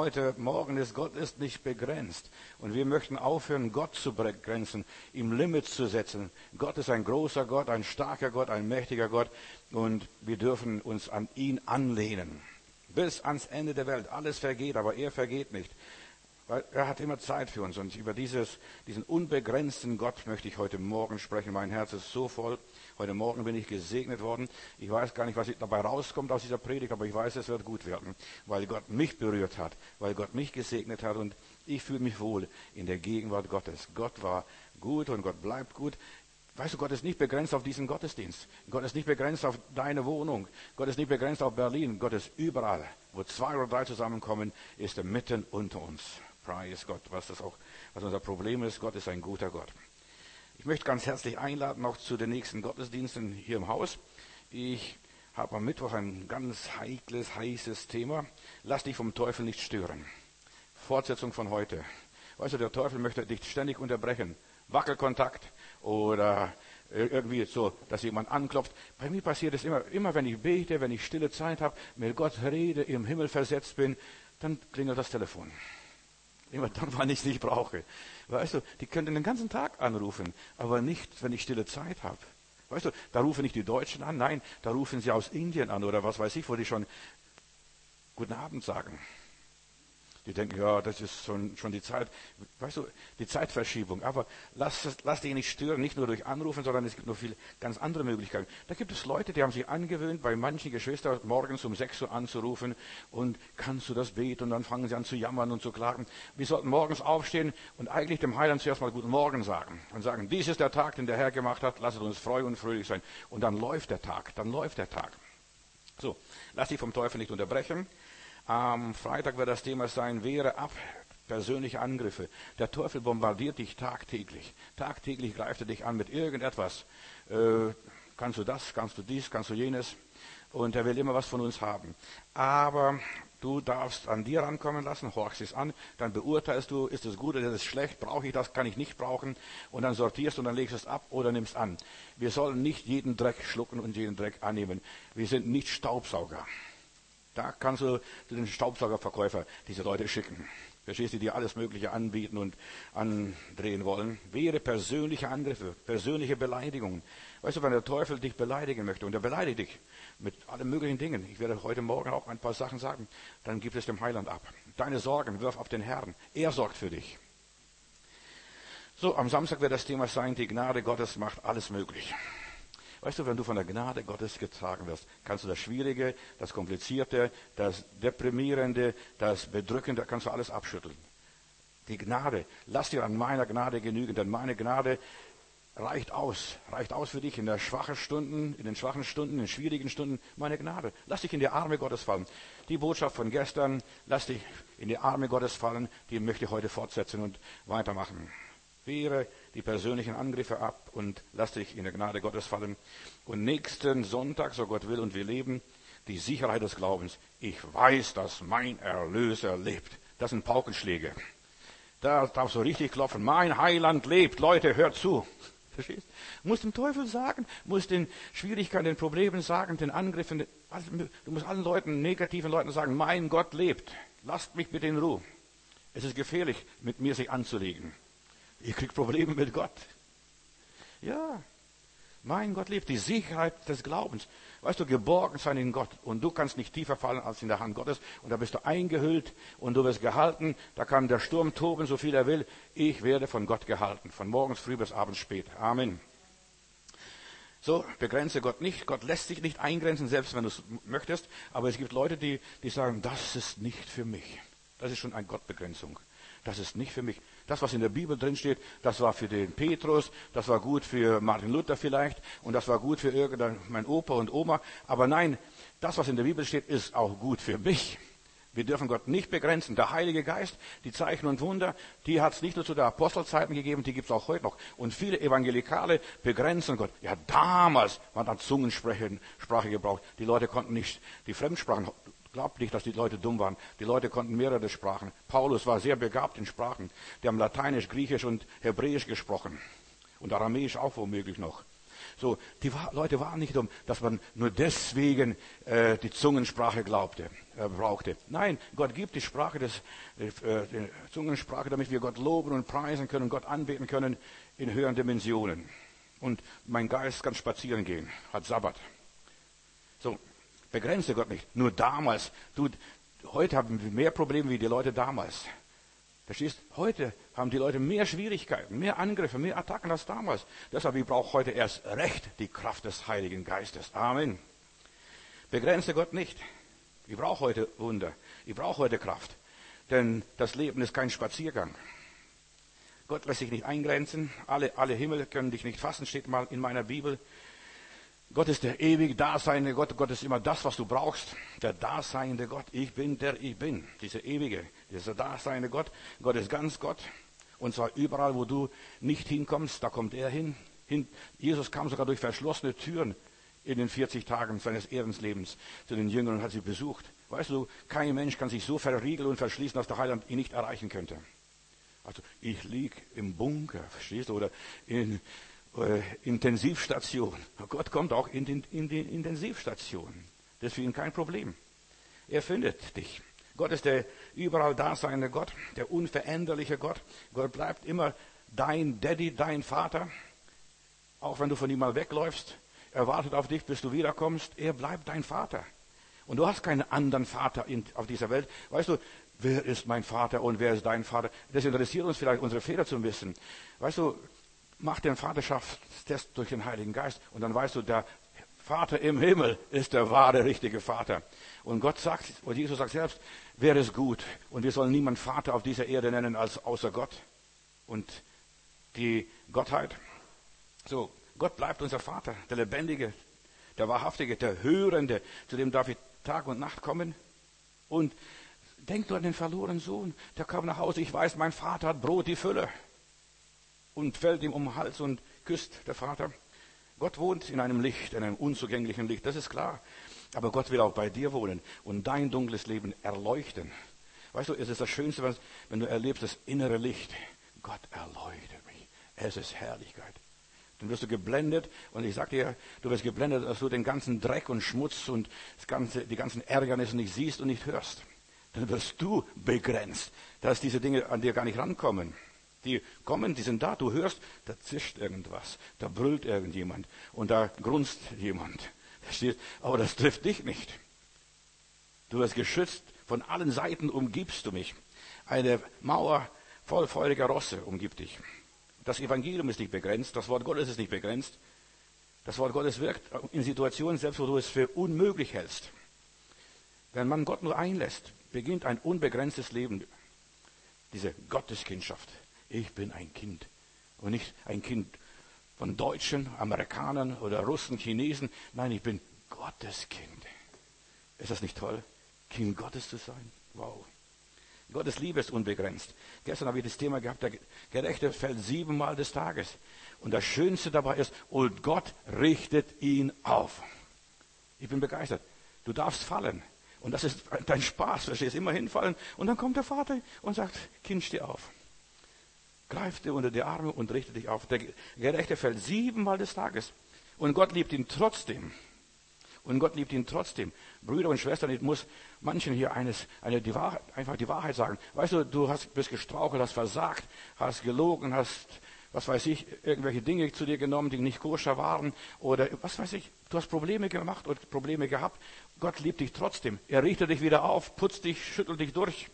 Heute Morgen ist, Gott ist nicht begrenzt. Und wir möchten aufhören, Gott zu begrenzen, ihm Limits zu setzen. Gott ist ein großer Gott, ein starker Gott, ein mächtiger Gott. Und wir dürfen uns an ihn anlehnen. Bis ans Ende der Welt. Alles vergeht, aber er vergeht nicht. Weil er hat immer Zeit für uns. Und über diesen unbegrenzten Gott möchte ich heute Morgen sprechen. Mein Herz ist so voll. Heute Morgen bin ich gesegnet worden. Ich weiß gar nicht, was dabei rauskommt aus dieser Predigt, aber ich weiß, es wird gut werden, weil Gott mich berührt hat, weil Gott mich gesegnet hat und ich fühle mich wohl in der Gegenwart Gottes. Gott war gut und Gott bleibt gut. Weißt du, Gott ist nicht begrenzt auf diesen Gottesdienst. Gott ist nicht begrenzt auf deine Wohnung. Gott ist nicht begrenzt auf Berlin. Gott ist überall. Wo 2 oder 3 zusammenkommen, ist er mitten unter uns. Preis Gott, was unser Problem ist. Gott ist ein guter Gott. Ich möchte ganz herzlich einladen, auch zu den nächsten Gottesdiensten hier im Haus. Ich habe am Mittwoch ein ganz heikles, heißes Thema. Lass dich vom Teufel nicht stören. Fortsetzung von heute. Weißt du, der Teufel möchte dich ständig unterbrechen. Wackelkontakt oder irgendwie so, dass jemand anklopft. Bei mir passiert es immer wenn ich bete, wenn ich stille Zeit habe, mit Gott rede, im Himmel versetzt bin, dann klingelt das Telefon. Immer dann, wann ich es nicht brauche. Weißt du, die können den ganzen Tag anrufen, aber nicht, wenn ich stille Zeit habe. Weißt du, da rufen nicht die Deutschen an, nein, da rufen sie aus Indien an oder was weiß ich, wo die schon Guten Abend sagen. Die denken, ja, das ist schon die Zeit, weißt du, die Zeitverschiebung. Aber lass dich nicht stören, nicht nur durch Anrufen, sondern es gibt noch viele ganz andere Möglichkeiten. Da gibt es Leute, die haben sich angewöhnt, bei manchen Geschwistern morgens um 6 Uhr anzurufen und kannst du das beten? Und dann fangen sie an zu jammern und zu klagen. Wir sollten morgens aufstehen und eigentlich dem Heiland zuerst mal Guten Morgen sagen. Und sagen, dies ist der Tag, den der Herr gemacht hat, lasst uns freu und fröhlich sein. Und dann läuft der Tag. So, lass dich vom Teufel nicht unterbrechen. Am Freitag wird das Thema sein, wehre ab persönliche Angriffe. Der Teufel bombardiert dich tagtäglich. Tagtäglich greift er dich an mit irgendetwas. Kannst du das, kannst du dies, kannst du jenes. Und er will immer was von uns haben. Aber du darfst an dir rankommen lassen, horchst es an, dann beurteilst du, ist es gut oder ist es schlecht, brauche ich das, kann ich nicht brauchen. Und dann sortierst du und dann legst du es ab oder nimmst an. Wir sollen nicht jeden Dreck schlucken und jeden Dreck annehmen. Wir sind nicht Staubsauger. Da kannst du den Staubsaugerverkäufer diese Leute schicken. Verstehst du, die alles Mögliche anbieten und andrehen wollen. Wehre persönliche Angriffe, persönliche Beleidigungen. Weißt du, wenn der Teufel dich beleidigen möchte, und er beleidigt dich mit allen möglichen Dingen, ich werde heute Morgen auch ein paar Sachen sagen, dann gib es dem Heiland ab. Deine Sorgen wirf auf den Herrn. Er sorgt für dich. So, am Samstag wird das Thema sein, die Gnade Gottes macht alles möglich. Weißt du, wenn du von der Gnade Gottes getragen wirst, kannst du das Schwierige, das Komplizierte, das Deprimierende, das Bedrückende, kannst du alles abschütteln. Die Gnade, lass dir an meiner Gnade genügen, denn meine Gnade reicht aus für dich in den schwachen Stunden, in den schwierigen Stunden, meine Gnade. Lass dich in die Arme Gottes fallen. Die Botschaft von gestern, lass dich in die Arme Gottes fallen, die möchte ich heute fortsetzen und weitermachen. Wehre die persönlichen Angriffe ab und lass dich in der Gnade Gottes fallen. Und nächsten Sonntag, so Gott will und wir leben, die Sicherheit des Glaubens. Ich weiß, dass mein Erlöser lebt. Das sind Paukenschläge. Da darfst du richtig klopfen. Mein Heiland lebt. Leute, hört zu. Verstehst? Musst dem Teufel sagen, musst den Schwierigkeiten, den Problemen sagen, den Angriffen. Du musst allen Leuten, negativen Leuten sagen, mein Gott lebt. Lasst mich bitte in Ruhe. Es ist gefährlich, mit mir sich anzulegen. Ihr kriegt Probleme mit Gott. Ja, mein Gott lebt. Die Sicherheit des Glaubens. Weißt du, geborgen sein in Gott. Und du kannst nicht tiefer fallen als in der Hand Gottes. Und da bist du eingehüllt und du wirst gehalten. Da kann der Sturm toben, so viel er will. Ich werde von Gott gehalten. Von morgens früh bis abends spät. Amen. So, begrenze Gott nicht. Gott lässt sich nicht eingrenzen, selbst wenn du es möchtest. Aber es gibt Leute, die sagen, das ist nicht für mich. Das ist schon eine Gottbegrenzung. Das ist nicht für mich. Das, was in der Bibel drin steht, das war für den Petrus, das war gut für Martin Luther vielleicht und das war gut für mein Opa und Oma. Aber nein, das, was in der Bibel steht, ist auch gut für mich. Wir dürfen Gott nicht begrenzen. Der Heilige Geist, die Zeichen und Wunder, die hat es nicht nur zu der Apostelzeiten gegeben, die gibt es auch heute noch. Und viele Evangelikale begrenzen Gott. Ja, damals man hat Zungensprache gebraucht. Die Leute konnten nicht die Fremdsprachen. Glaubt nicht, dass die Leute dumm waren. Die Leute konnten mehrere Sprachen. Paulus war sehr begabt in Sprachen. Die haben Lateinisch, Griechisch und Hebräisch gesprochen. Und Aramäisch auch womöglich noch. So, Leute waren nicht dumm, dass man nur deswegen die Zungensprache brauchte. Nein, Gott gibt die Sprache die Zungensprache, damit wir Gott loben und preisen können, Gott anbeten können in höheren Dimensionen. Und mein Geist kann spazieren gehen, hat Sabbat. So, begrenze Gott nicht. Nur damals. Heute haben wir mehr Probleme wie die Leute damals. Verstehst? Heute haben die Leute mehr Schwierigkeiten, mehr Angriffe, mehr Attacken als damals. Deshalb, ich brauche heute erst recht die Kraft des Heiligen Geistes. Amen. Begrenze Gott nicht. Ich brauche heute Wunder. Ich brauche heute Kraft. Denn das Leben ist kein Spaziergang. Gott lässt sich nicht eingrenzen. Alle Himmel können dich nicht fassen, steht mal in meiner Bibel. Gott ist der ewig Daseinende Gott. Gott ist immer das, was du brauchst. Der Daseinende Gott. Ich bin der ich bin. Dieser Daseinende Gott. Gott ist ganz Gott. Und zwar überall, wo du nicht hinkommst, da kommt er hin. Jesus kam sogar durch verschlossene Türen in den 40 Tagen seines Erdenslebens zu den Jüngern und hat sie besucht. Weißt du, kein Mensch kann sich so verriegeln und verschließen, dass der Heiland ihn nicht erreichen könnte. Also ich lieg im Bunker, verstehst du, oder in Intensivstation. Gott kommt auch in die Intensivstation. Das ist für ihn kein Problem. Er findet dich. Gott ist der überall daseinende Gott, der unveränderliche Gott. Gott bleibt immer dein Daddy, dein Vater. Auch wenn du von ihm mal wegläufst, er wartet auf dich, bis du wiederkommst. Er bleibt dein Vater. Und du hast keinen anderen Vater auf dieser Welt. Weißt du, wer ist mein Vater und wer ist dein Vater? Das interessiert uns vielleicht, unsere Väter zu wissen. Weißt du, mach den Vaterschaftstest durch den Heiligen Geist und dann weißt du, der Vater im Himmel ist der wahre, richtige Vater. Und Gott sagt, und Jesus sagt selbst, wäre es gut. Und wir sollen niemanden Vater auf dieser Erde nennen als außer Gott und die Gottheit. So, Gott bleibt unser Vater, der Lebendige, der Wahrhaftige, der Hörende, zu dem darf ich Tag und Nacht kommen. Und denk nur an den verlorenen Sohn, der kam nach Hause, ich weiß, mein Vater hat Brot die Fülle. Und fällt ihm um den Hals und küsst der Vater. Gott wohnt in einem Licht, in einem unzugänglichen Licht, das ist klar. Aber Gott will auch bei dir wohnen und dein dunkles Leben erleuchten. Weißt du, es ist das Schönste, wenn du erlebst, das innere Licht. Gott erleuchtet mich. Es ist Herrlichkeit. Dann wirst du geblendet und ich sag dir, du wirst geblendet, dass du den ganzen Dreck und Schmutz und die ganzen Ärgernisse nicht siehst und nicht hörst. Dann wirst du begrenzt, dass diese Dinge an dir gar nicht rankommen. Die kommen, die sind da, du hörst, da zischt irgendwas, da brüllt irgendjemand und da grunzt jemand. Verstehst? Aber das trifft dich nicht. Du wirst geschützt, von allen Seiten umgibst du mich. Eine Mauer voll feuriger Rosse umgibt dich. Das Evangelium ist nicht begrenzt, das Wort Gottes ist nicht begrenzt. Das Wort Gottes wirkt in Situationen, selbst wo du es für unmöglich hältst. Wenn man Gott nur einlässt, beginnt ein unbegrenztes Leben. Diese Gotteskindschaft. Ich bin ein Kind und nicht ein Kind von Deutschen, Amerikanern oder Russen, Chinesen. Nein, ich bin Gottes Kind. Ist das nicht toll, Kind Gottes zu sein? Wow. Gottes Liebe ist unbegrenzt. Gestern habe ich das Thema gehabt, der Gerechte fällt 7-mal des Tages. Und das Schönste dabei ist, und Gott richtet ihn auf. Ich bin begeistert. Du darfst fallen. Und das ist dein Spaß. Du stehst immer hinfallen. Und dann kommt der Vater und sagt, Kind, steh auf. Greift dir unter die Arme und richtet dich auf. Der Gerechte fällt 7-mal des Tages. Und Gott liebt ihn trotzdem. Und Gott liebt ihn trotzdem. Brüder und Schwestern, ich muss manchen hier einfach die Wahrheit sagen. Weißt du, du bist gestrauchelt, hast versagt, hast gelogen, hast, was weiß ich, irgendwelche Dinge zu dir genommen, die nicht koscher waren. Oder was weiß ich, du hast Probleme gemacht und Probleme gehabt. Gott liebt dich trotzdem. Er richtet dich wieder auf, putzt dich, schüttelt dich durch.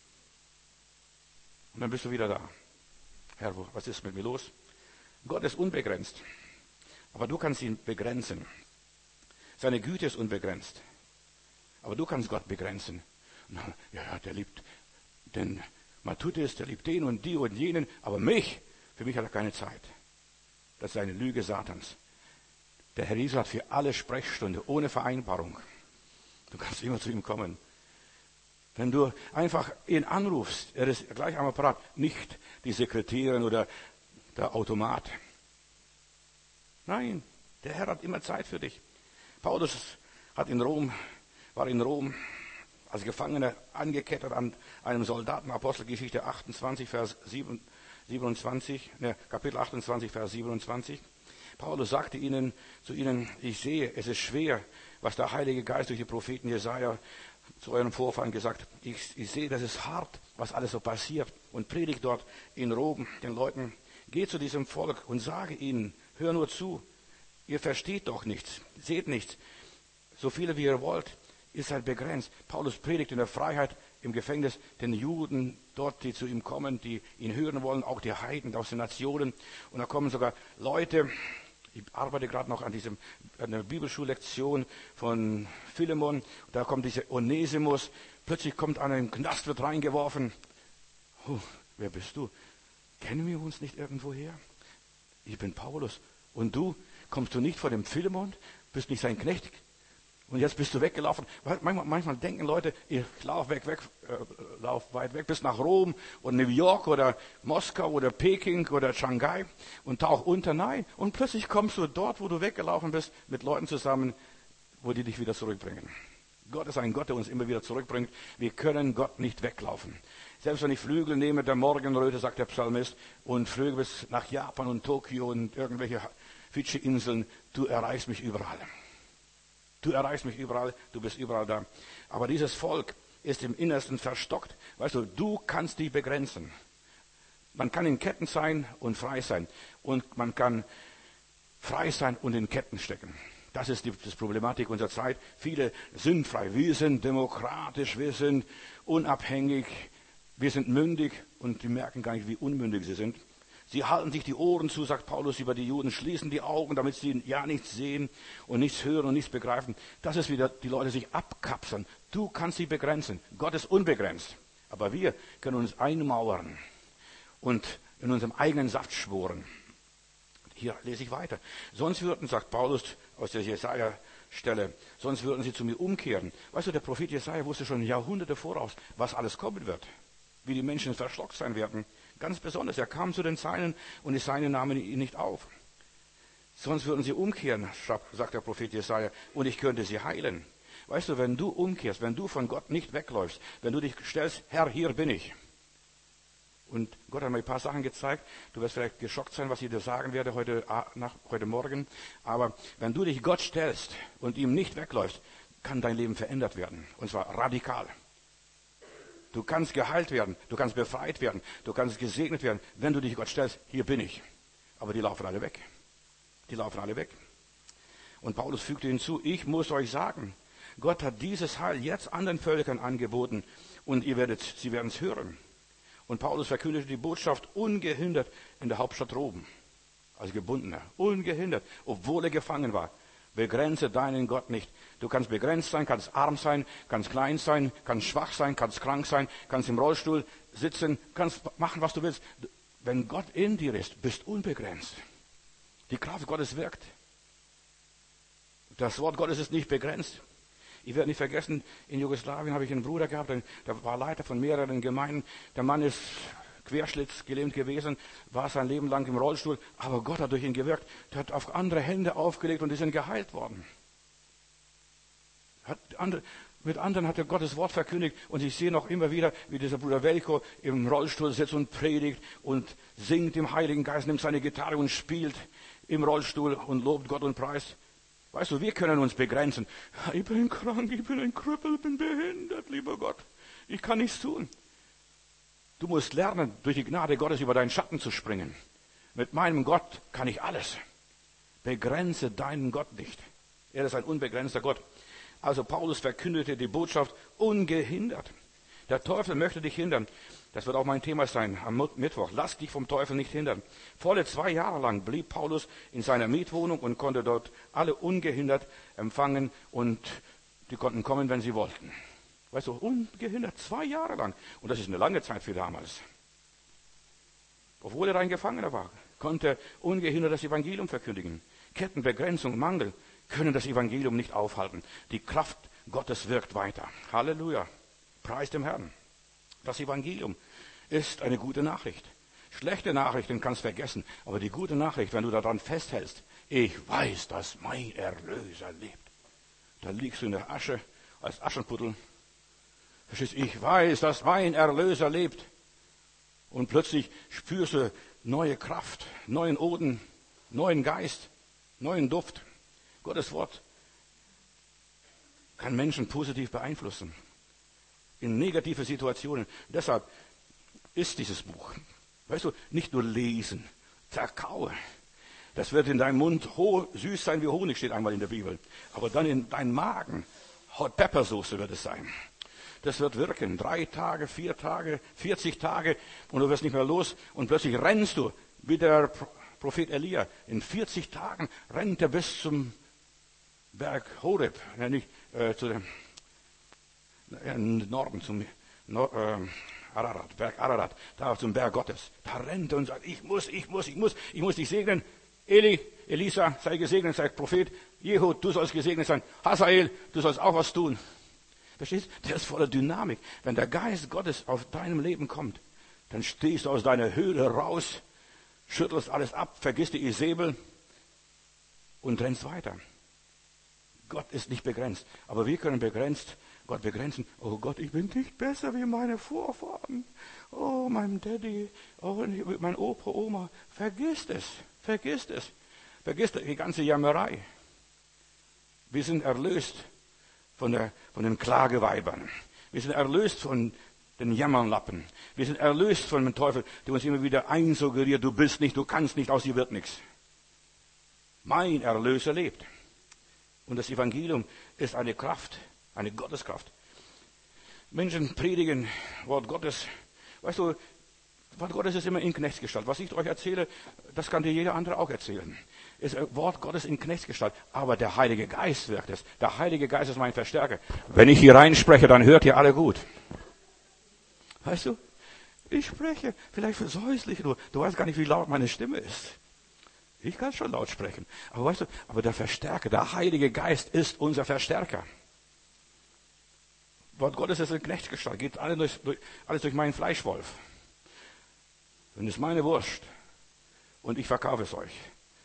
Und dann bist du wieder da. Herr, was ist mit mir los? Gott ist unbegrenzt. Aber du kannst ihn begrenzen. Seine Güte ist unbegrenzt. Aber du kannst Gott begrenzen. Ja, der liebt den Matthäus, der liebt den und die und jenen. Aber für mich hat er keine Zeit. Das ist eine Lüge Satans. Der Herr Jesus hat für alle Sprechstunde, ohne Vereinbarung. Du kannst immer zu ihm kommen. Wenn du einfach ihn anrufst, er ist gleich am Apparat, nicht die Sekretärin oder der Automat. Nein, der Herr hat immer Zeit für dich. Paulus war in Rom als Gefangener angekettet an einem Soldaten, Apostelgeschichte 28, Vers 27, Kapitel 28, Vers 27. Paulus sagte zu ihnen, ich sehe, es ist schwer, was der Heilige Geist durch die Propheten Jesaja zu euren Vorfahren gesagt hat. Ich sehe, das ist hart, was alles so passiert. Und predigt dort in Rom den Leuten, geht zu diesem Volk und sage ihnen, hör nur zu, ihr versteht doch nichts, seht nichts. So viele wie ihr wollt, ihr seid begrenzt. Paulus predigt in der Freiheit im Gefängnis den Juden dort, die zu ihm kommen, die ihn hören wollen, auch die Heiden aus den Nationen. Und da kommen sogar Leute, ich arbeite gerade noch an einer Bibelschullektion von Philemon, da kommt dieser Onesimus, plötzlich kommt an einen Knast, wird reingeworfen. Wer bist du? Kennen wir uns nicht irgendwoher? Ich bin Paulus. Und du? Kommst du nicht vor dem Philemon? Bist nicht sein Knecht? Und jetzt bist du weggelaufen. Manchmal denken Leute, ich lauf weit weg bis nach Rom oder New York oder Moskau oder Peking oder Shanghai und tauch unter. Nein. Und plötzlich kommst du dort, wo du weggelaufen bist, mit Leuten zusammen, wo die dich wieder zurückbringen. Gott ist ein Gott, der uns immer wieder zurückbringt. Wir können Gott nicht weglaufen. Selbst wenn ich Flügel nehme, der Morgenröte, sagt der Psalmist, und flüge bis nach Japan und Tokio und irgendwelche Fidschi-Inseln, du erreichst mich überall. Du erreichst mich überall, du bist überall da. Aber dieses Volk ist im Innersten verstockt. Weißt du, du kannst die begrenzen. Man kann in Ketten sein und frei sein. Und man kann frei sein und in Ketten stecken. Das ist die Problematik unserer Zeit. Viele sind frei. Wir sind demokratisch, wir sind unabhängig, wir sind mündig und die merken gar nicht, wie unmündig sie sind. Sie halten sich die Ohren zu, sagt Paulus über die Juden, schließen die Augen, damit sie ja nichts sehen und nichts hören und nichts begreifen. Das ist wieder, die Leute sich abkapseln. Du kannst sie begrenzen. Gott ist unbegrenzt. Aber wir können uns einmauern und in unserem eigenen Saft schworen. Hier lese ich weiter. Sonst würden, sagt Paulus aus der Jesaja-Stelle, sonst würden sie zu mir umkehren. Weißt du, der Prophet Jesaja wusste schon Jahrhunderte voraus, was alles kommen wird. Wie die Menschen verschluckt sein werden. Ganz besonders, er kam zu den Seinen und die Seinen nahmen ihn nicht auf. Sonst würden sie umkehren, sagt der Prophet Jesaja, und ich könnte sie heilen. Weißt du, wenn du umkehrst, wenn du von Gott nicht wegläufst, wenn du dich stellst, Herr, hier bin ich. Und Gott hat mir ein paar Sachen gezeigt. Du wirst vielleicht geschockt sein, was ich dir sagen werde heute Morgen. Aber wenn du dich Gott stellst und ihm nicht wegläufst, kann dein Leben verändert werden. Und zwar radikal. Du kannst geheilt werden, du kannst befreit werden, du kannst gesegnet werden, wenn du dich Gott stellst, hier bin ich. Aber die laufen alle weg. Die laufen alle weg. Und Paulus fügte hinzu, ich muss euch sagen, Gott hat dieses Heil jetzt anderen Völkern angeboten und sie werden es hören. Und Paulus verkündete die Botschaft ungehindert in der Hauptstadt Rom. Als Gebundener, ungehindert, obwohl er gefangen war. Begrenze deinen Gott nicht. Du kannst begrenzt sein, kannst arm sein, kannst klein sein, kannst schwach sein, kannst krank sein, kannst im Rollstuhl sitzen, kannst machen, was du willst. Wenn Gott in dir ist, bist unbegrenzt. Die Kraft Gottes wirkt. Das Wort Gottes ist nicht begrenzt. Ich werde nicht vergessen, in Jugoslawien habe ich einen Bruder gehabt, der war Leiter von mehreren Gemeinden. Der Mann ist querschnittsgelähmt gewesen, war sein Leben lang im Rollstuhl, aber Gott hat durch ihn gewirkt. Der hat auf andere Hände aufgelegt und die sind geheilt worden. Mit anderen hat er Gottes Wort verkündigt und ich sehe noch immer wieder, wie dieser Bruder Velko im Rollstuhl sitzt und predigt und singt im Heiligen Geist, nimmt seine Gitarre und spielt im Rollstuhl und lobt Gott und preist. Weißt du, wir können uns begrenzen. Ich bin krank, ich bin ein Krüppel, ich bin behindert, lieber Gott. Ich kann nichts tun. Du musst lernen, durch die Gnade Gottes über deinen Schatten zu springen. Mit meinem Gott kann ich alles. Begrenze deinen Gott nicht. Er ist ein unbegrenzter Gott. Also Paulus verkündete die Botschaft ungehindert. Der Teufel möchte dich hindern. Das wird auch mein Thema sein am Mittwoch. Lass dich vom Teufel nicht hindern. Volle 2 Jahre lang blieb Paulus in seiner Mietwohnung und konnte dort alle ungehindert empfangen und die konnten kommen, wenn sie wollten. Weißt du, ungehindert 2 Jahre lang. Und das ist eine lange Zeit für damals. Obwohl er ein Gefangener war, konnte er ungehindert das Evangelium verkündigen. Ketten, Begrenzung, Mangel können das Evangelium nicht aufhalten. Die Kraft Gottes wirkt weiter. Halleluja. Preis dem Herrn. Das Evangelium ist eine gute Nachricht. Schlechte Nachrichten kannst du vergessen, aber die gute Nachricht, wenn du daran festhältst, ich weiß, dass mein Erlöser lebt. Da liegst du in der Asche als Aschenputtel. Verstehst du? Ich weiß, dass mein Erlöser lebt. Und plötzlich spürst du neue Kraft, neuen Odem, neuen Geist. neuen Duft. Gottes Wort kann Menschen positiv beeinflussen. In negative Situationen. Deshalb ist dieses Buch. Weißt du, nicht nur lesen, zerkaue. Das wird in deinem Mund süß sein wie Honig, steht einmal in der Bibel. Aber dann in deinem Magen, Hot Pepper Soße wird es sein. Das wird wirken. 3 Tage, 4 Tage, 40 Tage und du wirst nicht mehr los und plötzlich rennst du, wie der Prophet Elia. In 40 Tagen rennt er bis zum Berg Horeb, zu dem Norden, zum Ararat, Berg Ararat, da zum Berg Gottes. Da rennt er und sagt, ich muss dich segnen. Elisa, sei gesegnet, sei Prophet. Jehud, du sollst gesegnet sein. Hazael, du sollst auch was tun. Verstehst du? Der ist voller Dynamik. Wenn der Geist Gottes auf deinem Leben kommt, dann stehst du aus deiner Höhle raus, schüttelst alles ab, vergisst die Isabel und rennst weiter. Gott ist nicht begrenzt, aber wir können Gott begrenzen. Oh Gott, ich bin nicht besser wie meine Vorfahren. Oh, mein Daddy, oh, mein Opa, Oma. Vergiss es. Vergiss die ganze Jammerei. Wir sind erlöst von den Klageweibern. Wir sind erlöst von den Jammernlappen. Wir sind erlöst von dem Teufel, der uns immer wieder einsuggeriert, du bist nicht, du kannst nicht, aus dir wird nichts. Mein Erlöser lebt. Und das Evangelium ist eine Kraft, eine Gotteskraft. Menschen predigen Wort Gottes. Weißt du, Wort Gottes ist immer in Knechtsgestalt. Was ich euch erzähle, das kann dir jeder andere auch erzählen. Ist Wort Gottes in Knechtsgestalt. Aber der Heilige Geist wirkt es. Der Heilige Geist ist mein Verstärker. Wenn ich hier reinspreche, dann hört ihr alle gut. Weißt du, ich spreche vielleicht versäuslich. Du weißt gar nicht, wie laut meine Stimme ist. Ich kann schon laut sprechen. Aber weißt du, aber der Verstärker, der Heilige Geist ist unser Verstärker. Wort Gottes ist in Knechtsgestalt. Geht alles durch meinen Fleischwolf. Und es ist meine Wurst. Und ich verkaufe es euch.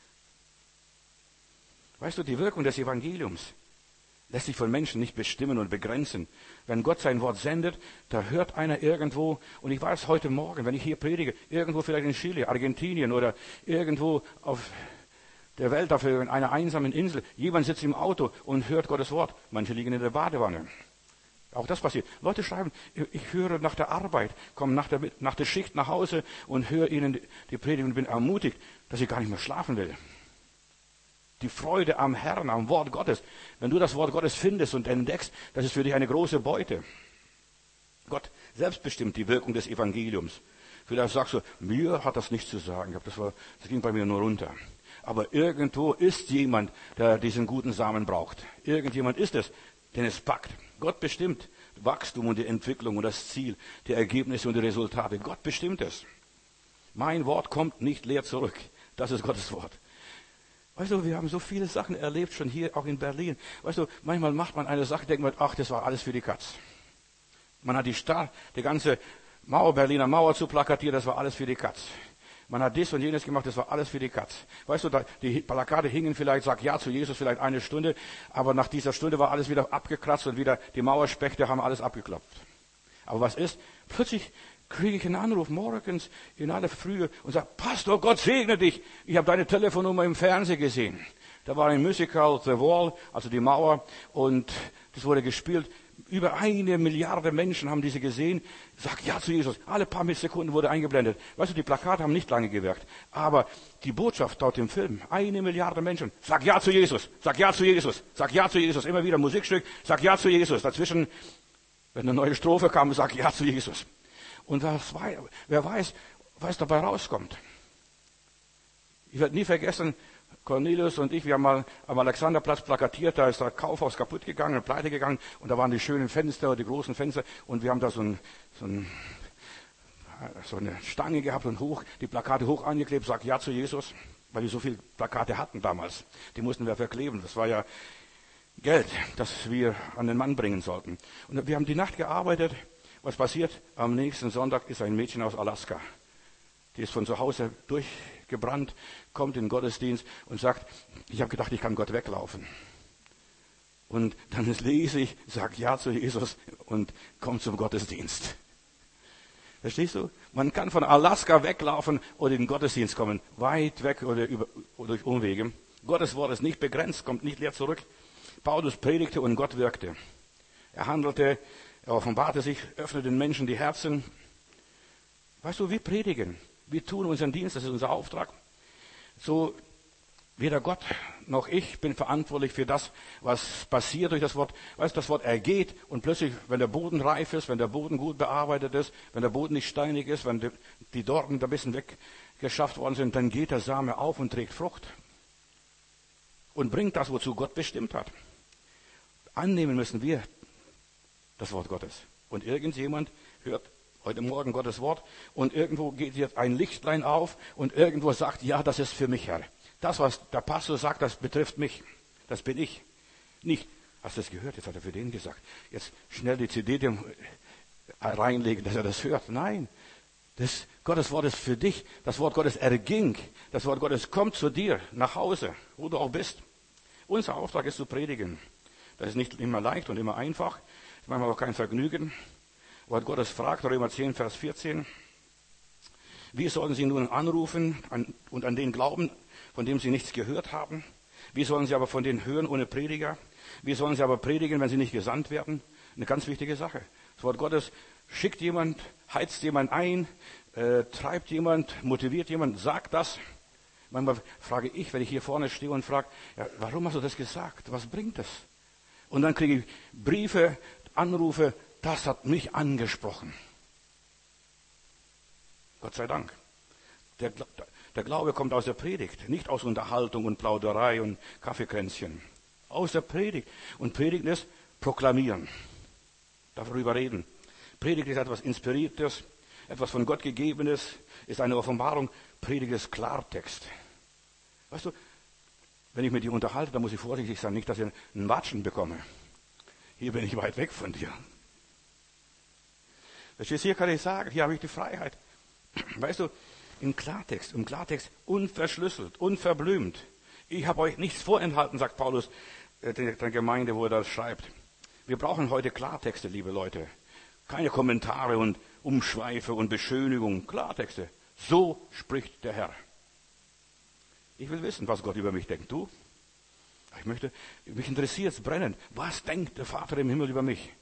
Weißt du, die Wirkung des Evangeliums lässt sich von Menschen nicht bestimmen und begrenzen. Wenn Gott sein Wort sendet, da hört einer irgendwo, und ich weiß heute Morgen, wenn ich hier predige, irgendwo vielleicht in Chile, Argentinien oder irgendwo auf der Welt, auf einer einsamen Insel, jemand sitzt im Auto und hört Gottes Wort. Manche liegen in der Badewanne. Auch das passiert. Leute schreiben, ich höre nach der Arbeit, komme nach der Schicht nach Hause und höre ihnen die Predigt und bin ermutigt, dass ich gar nicht mehr schlafen will. Die Freude am Herrn, am Wort Gottes. Wenn du das Wort Gottes findest und entdeckst, das ist für dich eine große Beute. Gott selbst bestimmt die Wirkung des Evangeliums. Vielleicht sagst du, mir hat das nichts zu sagen. Das ging bei mir nur runter. Aber irgendwo ist jemand, der diesen guten Samen braucht. Irgendjemand ist es, den es packt. Gott bestimmt Wachstum und die Entwicklung und das Ziel, die Ergebnisse und die Resultate. Gott bestimmt es. Mein Wort kommt nicht leer zurück. Das ist Gottes Wort. Weißt du, wir haben so viele Sachen erlebt, schon hier, auch in Berlin. Weißt du, manchmal macht man eine Sache, denkt man, ach, das war alles für die Katz. Man hat die ganze Berliner Mauer zu plakatiert, das war alles für die Katz. Man hat dies und jenes gemacht, das war alles für die Katz. Weißt du, die Plakate hingen vielleicht, sag ja zu Jesus, vielleicht 1 Stunde, aber nach dieser Stunde war alles wieder abgekratzt und wieder die Mauerspechte haben alles abgeklopft. Aber was ist? Plötzlich kriege ich einen Anruf morgens in aller Frühe und sage, Pastor, Gott segne dich. Ich habe deine Telefonnummer im Fernsehen gesehen. Da war ein Musical, The Wall, also die Mauer, und das wurde gespielt. Über 1 Milliarde Menschen haben diese gesehen. Sag ja zu Jesus. Alle paar Sekunden wurde eingeblendet. Weißt du, die Plakate haben nicht lange gewirkt. Aber die Botschaft dort im Film, 1 Milliarde Menschen. Sag ja zu Jesus. Sag ja zu Jesus. Sag ja zu Jesus. Immer wieder Musikstück. Sag ja zu Jesus. Dazwischen, wenn eine neue Strophe kam, sag ja zu Jesus. Und wer weiß, was dabei rauskommt. Ich werde nie vergessen, Cornelius und ich, wir haben mal am Alexanderplatz plakatiert, da ist das Kaufhaus kaputt gegangen, pleite gegangen, und da waren die schönen Fenster, die großen Fenster, und wir haben da so eine Stange gehabt und die Plakate hoch angeklebt, sag ja zu Jesus, weil wir so viele Plakate hatten damals. Die mussten wir verkleben. Das war ja Geld, das wir an den Mann bringen sollten. Und wir haben die Nacht gearbeitet. Was passiert? Am nächsten Sonntag ist ein Mädchen aus Alaska. Die ist von zu Hause durchgebrannt, kommt in den Gottesdienst und sagt, ich habe gedacht, ich kann Gott weglaufen. Und dann lese ich, sag ja zu Jesus und komm zum Gottesdienst. Verstehst du? Man kann von Alaska weglaufen oder in den Gottesdienst kommen, weit weg oder durch Umwege. Gottes Wort ist nicht begrenzt, kommt nicht leer zurück. Paulus predigte und Gott wirkte. Er handelte, er offenbarte sich, öffnete den Menschen die Herzen. Weißt du, wir predigen. Wir tun unseren Dienst, das ist unser Auftrag. So, weder Gott noch ich bin verantwortlich für das, was passiert durch das Wort. Weißt du, das Wort ergeht und plötzlich, wenn der Boden reif ist, wenn der Boden gut bearbeitet ist, wenn der Boden nicht steinig ist, wenn die Dornen da ein bisschen weggeschafft worden sind, dann geht der Same auf und trägt Frucht. Und bringt das, wozu Gott bestimmt hat. Annehmen müssen wir das Wort Gottes. Und irgendjemand hört heute Morgen Gottes Wort und irgendwo geht jetzt ein Lichtlein auf und irgendwo sagt, ja, das ist für mich, Herr. Das, was der Pastor sagt, das betrifft mich. Das bin ich. Nicht, hast du das gehört? Jetzt hat er für den gesagt. Jetzt schnell die CD reinlegen, dass er das hört. Nein. Gottes Wort ist für dich. Das Wort Gottes erging. Das Wort Gottes kommt zu dir nach Hause, wo du auch bist. Unser Auftrag ist zu predigen. Das ist nicht immer leicht und immer einfach. Das ist manchmal auch kein Vergnügen. Wort Gottes fragt, Römer 10, Vers 14. Wie sollen sie nun anrufen und an den glauben, von dem sie nichts gehört haben? Wie sollen sie aber von denen hören ohne Prediger? Wie sollen sie aber predigen, wenn sie nicht gesandt werden? Eine ganz wichtige Sache. Das Wort Gottes schickt jemand, heizt jemand ein, treibt jemand, motiviert jemand, sagt das. Manchmal frage ich, wenn ich hier vorne stehe und frage, ja, warum hast du das gesagt? Was bringt das? Und dann kriege ich Briefe, Anrufe, das hat mich angesprochen. Gott sei Dank. Der Glaube kommt aus der Predigt, nicht aus Unterhaltung und Plauderei und Kaffeekränzchen. Aus der Predigt. Und Predigt ist proklamieren. Darüber reden. Predigt ist etwas Inspiriertes, etwas von Gott Gegebenes, ist eine Offenbarung. Predigt ist Klartext. Weißt du, wenn ich mit dir unterhalte, dann muss ich vorsichtig sein, nicht, dass ich einen Watschen bekomme. Hier bin ich weit weg von dir. Verstehst du, hier kann ich sagen, hier habe ich die Freiheit. Weißt du, im Klartext unverschlüsselt, unverblümt. Ich habe euch nichts vorenthalten, sagt Paulus der Gemeinde, wo er das schreibt. Wir brauchen heute Klartexte, liebe Leute. Keine Kommentare und Umschweife und Beschönigung. Klartexte. So spricht der Herr. Ich will wissen, was Gott über mich denkt. Du? Mich interessiert es brennend. Was denkt der Vater im Himmel über mich?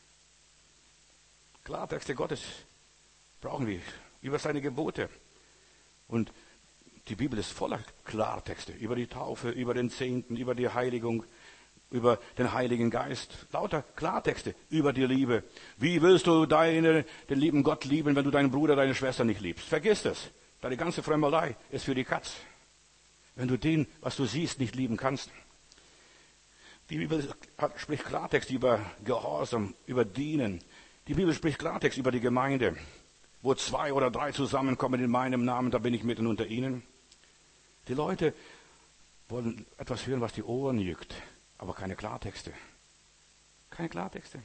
Klartexte Gottes brauchen wir. Über seine Gebote. Und die Bibel ist voller Klartexte. Über die Taufe, über den Zehnten, über die Heiligung, über den Heiligen Geist. Lauter Klartexte über die Liebe. Wie willst du den lieben Gott lieben, wenn du deinen Bruder, deine Schwester nicht liebst? Vergiss es. Deine ganze Frömmelei ist für die Katz. Wenn du den, was du siehst, nicht lieben kannst. Die Bibel spricht Klartext über Gehorsam, über Dienen. Die Bibel spricht Klartext über die Gemeinde. Wo 2 oder 3 zusammenkommen in meinem Namen, da bin ich mitten unter ihnen. Die Leute wollen etwas hören, was die Ohren juckt, aber keine Klartexte. Keine Klartexte.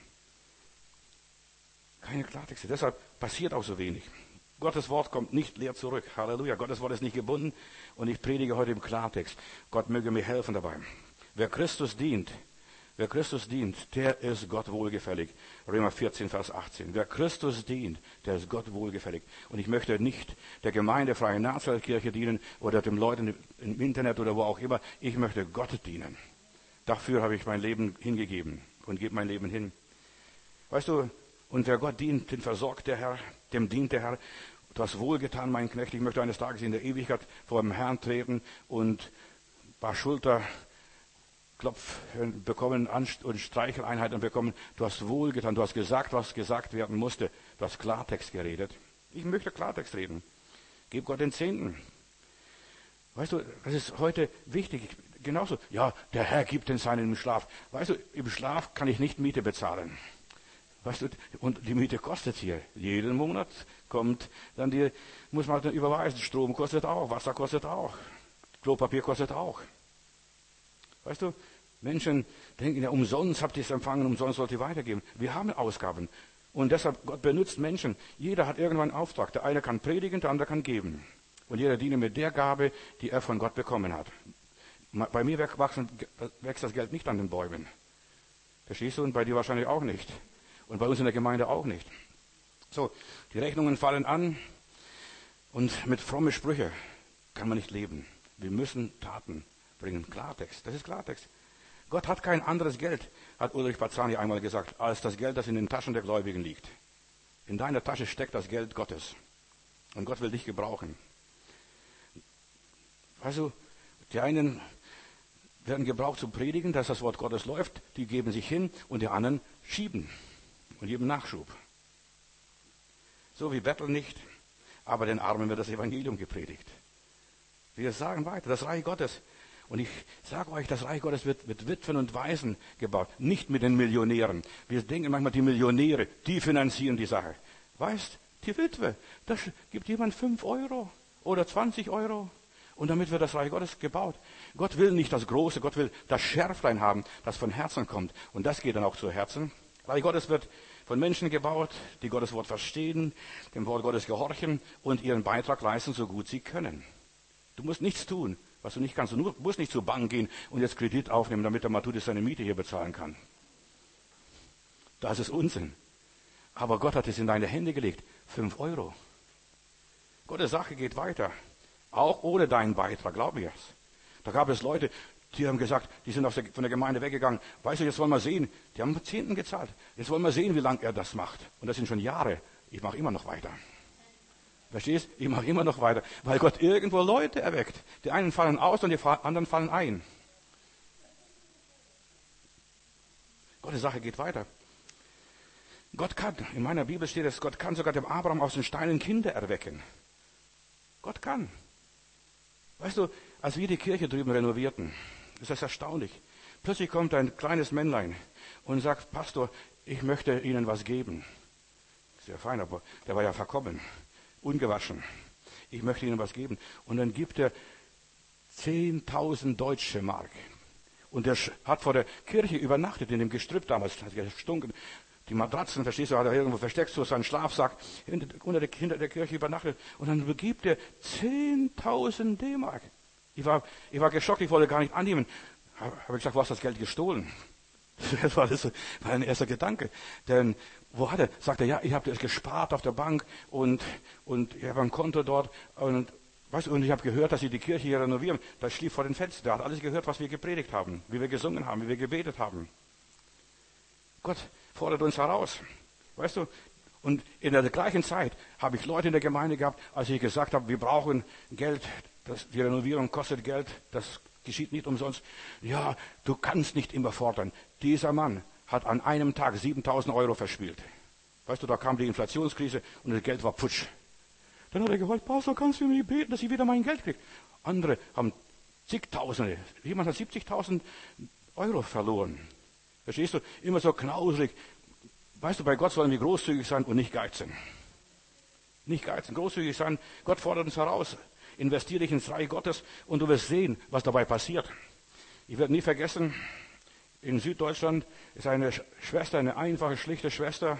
Keine Klartexte. Deshalb passiert auch so wenig. Gottes Wort kommt nicht leer zurück. Halleluja. Gottes Wort ist nicht gebunden und ich predige heute im Klartext. Gott möge mir helfen dabei. Wer Christus dient, der ist Gott wohlgefällig. Römer 14, Vers 18. Wer Christus dient, der ist Gott wohlgefällig. Und ich möchte nicht der Gemeinde Freie Nazareth-Kirche dienen oder den Leuten im Internet oder wo auch immer. Ich möchte Gott dienen. Dafür habe ich mein Leben hingegeben und gebe mein Leben hin. Weißt du, und wer Gott dient, den versorgt der Herr, dem dient der Herr. Du hast wohlgetan, mein Knecht. Ich möchte eines Tages in der Ewigkeit vor dem Herrn treten und ein paar Schulterklopf bekommen und Streicheleinheiten bekommen. Du hast wohlgetan, du hast gesagt, was gesagt werden musste. Du hast Klartext geredet. Ich möchte Klartext reden. Gib Gott den Zehnten. Weißt du, das ist heute wichtig. Genauso. Ja, der Herr gibt den Seinen im Schlaf. Weißt du, im Schlaf kann ich nicht Miete bezahlen. Weißt du, und die Miete kostet hier. Jeden Monat kommt dann muss man dann überweisen. Strom kostet auch, Wasser kostet auch, Klopapier kostet auch. Weißt du, Menschen denken ja, umsonst habt ihr es empfangen, umsonst sollt ihr weitergeben. Wir haben Ausgaben. Und deshalb, Gott benutzt Menschen. Jeder hat irgendwann einen Auftrag. Der eine kann predigen, der andere kann geben. Und jeder diene mit der Gabe, die er von Gott bekommen hat. Bei mir wächst das Geld nicht an den Bäumen. Verstehst du? Und bei dir wahrscheinlich auch nicht. Und bei uns in der Gemeinde auch nicht. So, die Rechnungen fallen an. Und mit frommen Sprüchen kann man nicht leben. Wir müssen Taten bringen. Klartext, das ist Klartext. Gott hat kein anderes Geld, hat Ulrich Bazzani einmal gesagt, als das Geld, das in den Taschen der Gläubigen liegt. In deiner Tasche steckt das Geld Gottes. Und Gott will dich gebrauchen. Also, die einen werden gebraucht zu predigen, dass das Wort Gottes läuft, die geben sich hin und die anderen schieben und geben Nachschub. So wie betteln nicht, aber den Armen wird das Evangelium gepredigt. Wir sagen weiter, das Reich Gottes. Und ich sage euch, das Reich Gottes wird mit Witwen und Waisen gebaut, nicht mit den Millionären. Wir denken manchmal, die Millionäre, die finanzieren die Sache. Weißt, die Witwe, da gibt jemand 5 Euro oder 20 Euro. Und damit wird das Reich Gottes gebaut. Gott will nicht das Große, Gott will das Schärflein haben, das von Herzen kommt. Und das geht dann auch zu Herzen. Reich Gottes wird von Menschen gebaut, die Gottes Wort verstehen, dem Wort Gottes gehorchen und ihren Beitrag leisten, so gut sie können. Du musst nichts tun, was du nicht kannst. Du musst nicht zur Bank gehen und jetzt Kredit aufnehmen, damit der Matthäus seine Miete hier bezahlen kann. Das ist Unsinn. Aber Gott hat es in deine Hände gelegt. 5 Euro. Gottes Sache geht weiter. Auch ohne deinen Beitrag, glaub mir es. Da gab es Leute, die haben gesagt, die sind von der Gemeinde weggegangen. Weißt du, jetzt wollen wir sehen. Die haben Zehnten gezahlt. Jetzt wollen wir sehen, wie lange er das macht. Und das sind schon Jahre. Ich mache immer noch weiter. Verstehst? Ich mache immer noch weiter. Weil Gott irgendwo Leute erweckt. Die einen fallen aus und die anderen fallen ein. Gottes Sache geht weiter. Gott kann, in meiner Bibel steht es, Gott kann sogar dem Abraham aus den Steinen Kinder erwecken. Gott kann. Weißt du, als wir die Kirche drüben renovierten, ist das erstaunlich. Plötzlich kommt ein kleines Männlein und sagt, Pastor, ich möchte Ihnen was geben. Sehr fein, aber der war ja verkommen, ungewaschen. Ich möchte Ihnen was geben. Und dann gibt er 10.000 deutsche Mark. Und der hat vor der Kirche übernachtet, in dem Gestrüpp damals, hat gestunken. Die Matratzen, verstehst du, hat er irgendwo versteckt, so seinen Schlafsack, hinter der Kirche übernachtet. Und dann begibt er 10.000 D-Mark. Ich war geschockt, ich wollte gar nicht annehmen. Habe gesagt, wo hast du das Geld gestohlen? Das war ein erster Gedanke. Denn, wo hat er? Sagt er, ja, ich habe das gespart auf der Bank und ich habe ein Konto dort und weißt du, und ich habe gehört, dass sie die Kirche hier renovieren. Das schlief vor den Fenstern. Der hat alles gehört, was wir gepredigt haben, wie wir gesungen haben, wie wir gebetet haben. Gott fordert uns heraus. Weißt du? Und in der gleichen Zeit habe ich Leute in der Gemeinde gehabt, als ich gesagt habe, wir brauchen Geld, die Renovierung kostet Geld, das geschieht nicht umsonst. Ja, du kannst nicht immer fordern. Dieser Mann hat an einem Tag 7.000 Euro verspielt. Weißt du, da kam die Inflationskrise und das Geld war futsch. Dann hat er geheult, Pastor, kannst du mir beten, dass ich wieder mein Geld kriege? Andere haben zigtausende, jemand hat 70.000 Euro verloren. Verstehst du? Immer so knausrig. Weißt du, bei Gott sollen wir großzügig sein und nicht geizen. Nicht geizen, großzügig sein. Gott fordert uns heraus. Investiere dich ins Reich Gottes und du wirst sehen, was dabei passiert. Ich werde nie vergessen, in Süddeutschland ist eine Schwester, eine einfache, schlichte Schwester,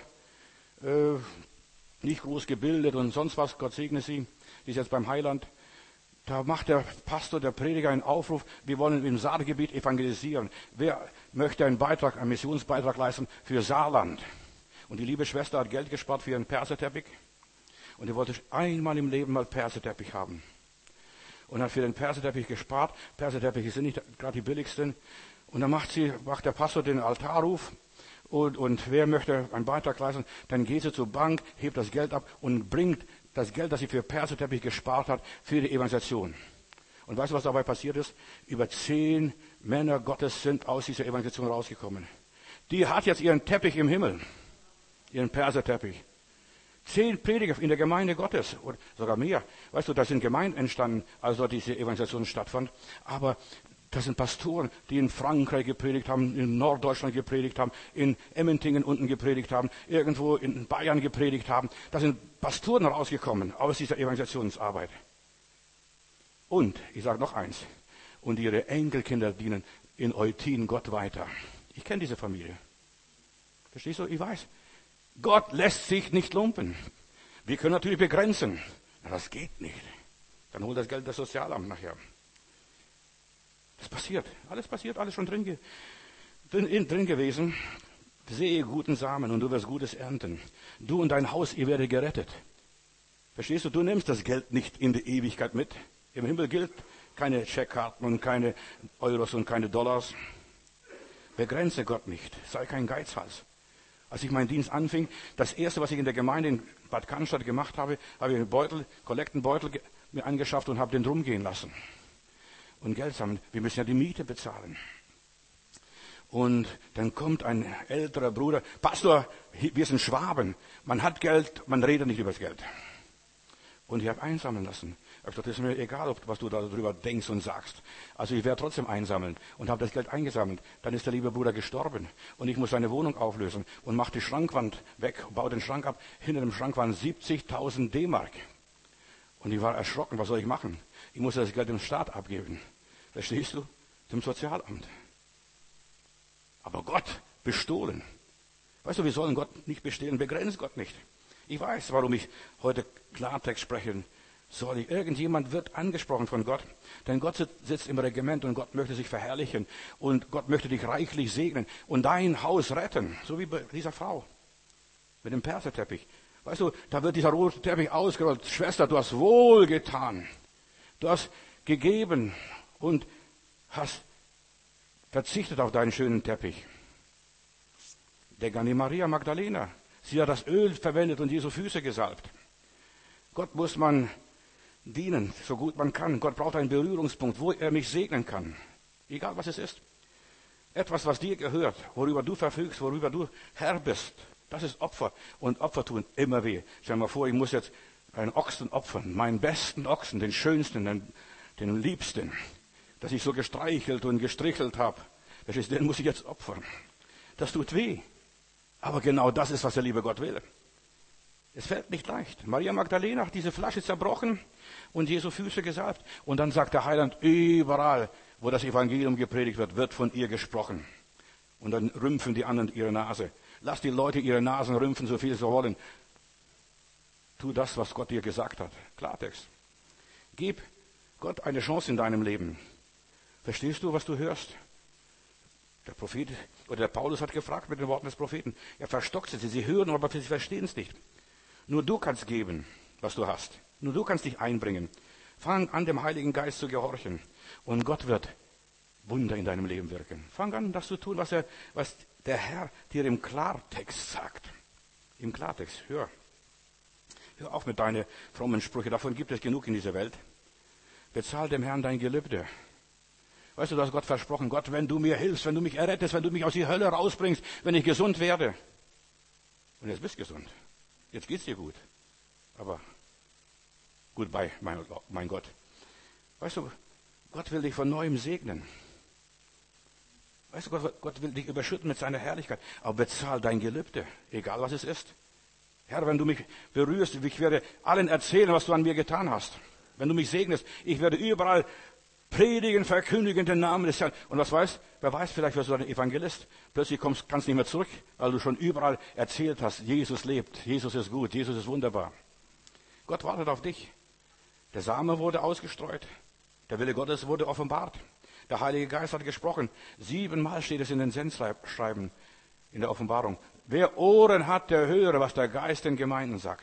nicht groß gebildet und sonst was, Gott segne sie, die ist jetzt beim Heiland. Da macht der Pastor, der Prediger einen Aufruf, wir wollen im Saargebiet evangelisieren. Wer möchte einen Beitrag, einen Missionsbeitrag leisten für Saarland? Und die liebe Schwester hat Geld gespart für ihren Perserteppich. Und die wollte einmal im Leben mal Perserteppich haben. Und hat für den Perserteppich gespart. Perserteppiche sind nicht gerade die billigsten. Und dann macht der Pastor den Altarruf. Und wer möchte einen Beitrag leisten, dann geht sie zur Bank, hebt das Geld ab und bringt das Geld, das sie für Perserteppich gespart hat, für die Evangelisation. Und weißt du, was dabei passiert ist? Über 10 Männer Gottes sind aus dieser Evangelisation rausgekommen. Die hat jetzt ihren Teppich im Himmel. Ihren Perserteppich. 10 Prediger in der Gemeinde Gottes, oder sogar mehr. Weißt du, da sind Gemeinden entstanden, als dort diese Evangelisation stattfand. Aber das sind Pastoren, die in Frankreich gepredigt haben, in Norddeutschland gepredigt haben, in Emmentingen unten gepredigt haben, irgendwo in Bayern gepredigt haben. Da sind Pastoren rausgekommen aus dieser Evangelisationsarbeit. Und, ich sage noch eins, und ihre Enkelkinder dienen in Eutin Gott weiter. Ich kenne diese Familie. Verstehst du? Ich weiß. Gott lässt sich nicht lumpen. Wir können natürlich begrenzen. Na, das geht nicht. Dann holt das Geld das Sozialamt nachher. Das passiert. Alles schon drin gewesen. Sehe guten Samen und du wirst Gutes ernten. Du und dein Haus, ihr werdet gerettet. Verstehst du? Du nimmst das Geld nicht in die Ewigkeit mit. Im Himmel gilt keine Checkkarten und keine Euros und keine Dollars. Begrenze Gott nicht. Sei kein Geizhals. Als ich meinen Dienst anfing, das erste, was ich in der Gemeinde in Bad Cannstatt gemacht habe, habe ich einen Beutel, Kollektenbeutel mir angeschafft und habe den rumgehen lassen. Und Geld sammeln. Wir müssen ja die Miete bezahlen. Und dann kommt ein älterer Bruder, Pastor, wir sind Schwaben. Man hat Geld, man redet nicht über das Geld. Und ich habe einsammeln lassen. Ich habe gesagt, das ist mir egal, was du darüber denkst und sagst. Also ich werde trotzdem einsammeln und habe das Geld eingesammelt. Dann ist der liebe Bruder gestorben und ich muss seine Wohnung auflösen und mache die Schrankwand weg, baue den Schrank ab. Hinter dem Schrank waren 70.000 D-Mark. Und ich war erschrocken, was soll ich machen? Ich muss das Geld dem Staat abgeben. Verstehst du? Zum Sozialamt. Aber Gott bestohlen. Weißt du, wir sollen Gott nicht bestehlen, begrenzt Gott nicht. Ich weiß, warum ich heute Klartext sprechen soll. Irgendjemand wird angesprochen von Gott, denn Gott sitzt im Regiment und Gott möchte sich verherrlichen und Gott möchte dich reichlich segnen und dein Haus retten, so wie bei dieser Frau mit dem Perserteppich. Weißt du, da wird dieser rote Teppich ausgerollt. Schwester, du hast wohl getan. Du hast gegeben und hast verzichtet auf deinen schönen Teppich. Denk an die Maria Magdalena. Sie hat das Öl verwendet und Jesu Füße gesalbt. Gott muss man dienen, so gut man kann. Gott braucht einen Berührungspunkt, wo er mich segnen kann. Egal was es ist. Etwas, was dir gehört, worüber du verfügst, worüber du Herr bist. Das ist Opfer. Und Opfer tun immer weh. Stell dir mal vor, ich muss jetzt einen Ochsen opfern. Meinen besten Ochsen, den schönsten, den liebsten. Dass ich so gestreichelt und gestrichelt habe. Den muss ich jetzt opfern. Das tut weh. Aber genau das ist, was der liebe Gott will. Es fällt nicht leicht. Maria Magdalena hat diese Flasche zerbrochen und Jesu Füße gesalbt. Und dann sagt der Heiland, überall, wo das Evangelium gepredigt wird, wird von ihr gesprochen. Und dann rümpfen die anderen ihre Nase. Lass die Leute ihre Nasen rümpfen, so viel sie wollen. Tu das, was Gott dir gesagt hat. Klartext. Gib Gott eine Chance in deinem Leben. Verstehst du, was du hörst? Der Prophet oder der Paulus hat gefragt mit den Worten des Propheten. Er verstockt sie. Sie hören, aber sie verstehen es nicht. Nur du kannst geben, was du hast. Nur du kannst dich einbringen. Fang an, dem Heiligen Geist zu gehorchen. Und Gott wird Wunder in deinem Leben wirken. Fang an, das zu tun, was der Herr dir im Klartext sagt. Im Klartext. Hör auf mit deinen frommen Sprüchen. Davon gibt es genug in dieser Welt. Bezahl dem Herrn dein Gelübde. Weißt du, du hast Gott versprochen, Gott, wenn du mir hilfst, wenn du mich errettest, wenn du mich aus der Hölle rausbringst, wenn ich gesund werde. Und jetzt bist du gesund. Jetzt geht's dir gut. Aber goodbye, mein Gott. Weißt du, Gott will dich von neuem segnen. Weißt du, Gott will dich überschütten mit seiner Herrlichkeit. Aber bezahl dein Gelübde, egal was es ist. Herr, wenn du mich berührst, ich werde allen erzählen, was du an mir getan hast. Wenn du mich segnest, ich werde überall predigen, verkündigen den Namen des Herrn. Und wer weiß, vielleicht wirst du ein Evangelist. Plötzlich kannst du nicht mehr zurück, weil du schon überall erzählt hast, Jesus lebt, Jesus ist gut, Jesus ist wunderbar. Gott wartet auf dich. Der Same wurde ausgestreut. Der Wille Gottes wurde offenbart. Der Heilige Geist hat gesprochen. 7-mal steht es in den Sendschreiben in der Offenbarung. Wer Ohren hat, der höre, was der Geist den Gemeinden sagt.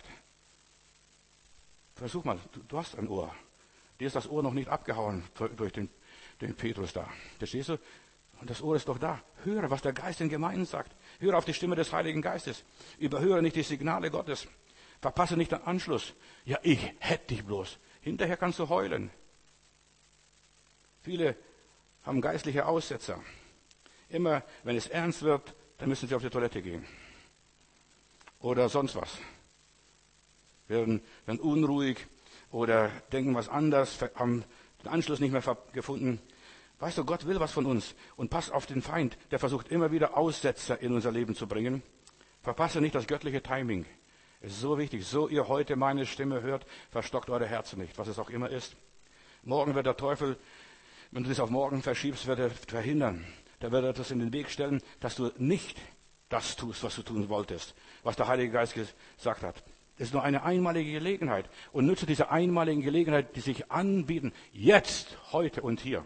Versuch mal, du hast ein Ohr. Dir ist das Ohr noch nicht abgehauen durch den Petrus da. Verstehst du? Und das Ohr ist doch da. Höre, was der Geist den Gemeinden sagt. Höre auf die Stimme des Heiligen Geistes. Überhöre nicht die Signale Gottes. Verpasse nicht den Anschluss. Ja, ich hätte dich bloß. Hinterher kannst du heulen. Viele haben geistliche Aussetzer. Immer, wenn es ernst wird, dann müssen sie auf die Toilette gehen. Oder sonst was. Werden dann unruhig oder denken was anders, haben den Anschluss nicht mehr gefunden. Weißt du, Gott will was von uns. Und pass auf den Feind, der versucht immer wieder Aussetzer in unser Leben zu bringen. Verpasse nicht das göttliche Timing. Es ist so wichtig. So ihr heute meine Stimme hört, verstockt eure Herzen nicht, was es auch immer ist. Morgen wird der Teufel, wenn du das auf morgen verschiebst, wird er verhindern. Da wird er das in den Weg stellen, dass du nicht das tust, was du tun wolltest, was der Heilige Geist gesagt hat. Das ist nur eine einmalige Gelegenheit. Und nutze diese einmaligen Gelegenheit, die sich anbieten, jetzt, heute und hier.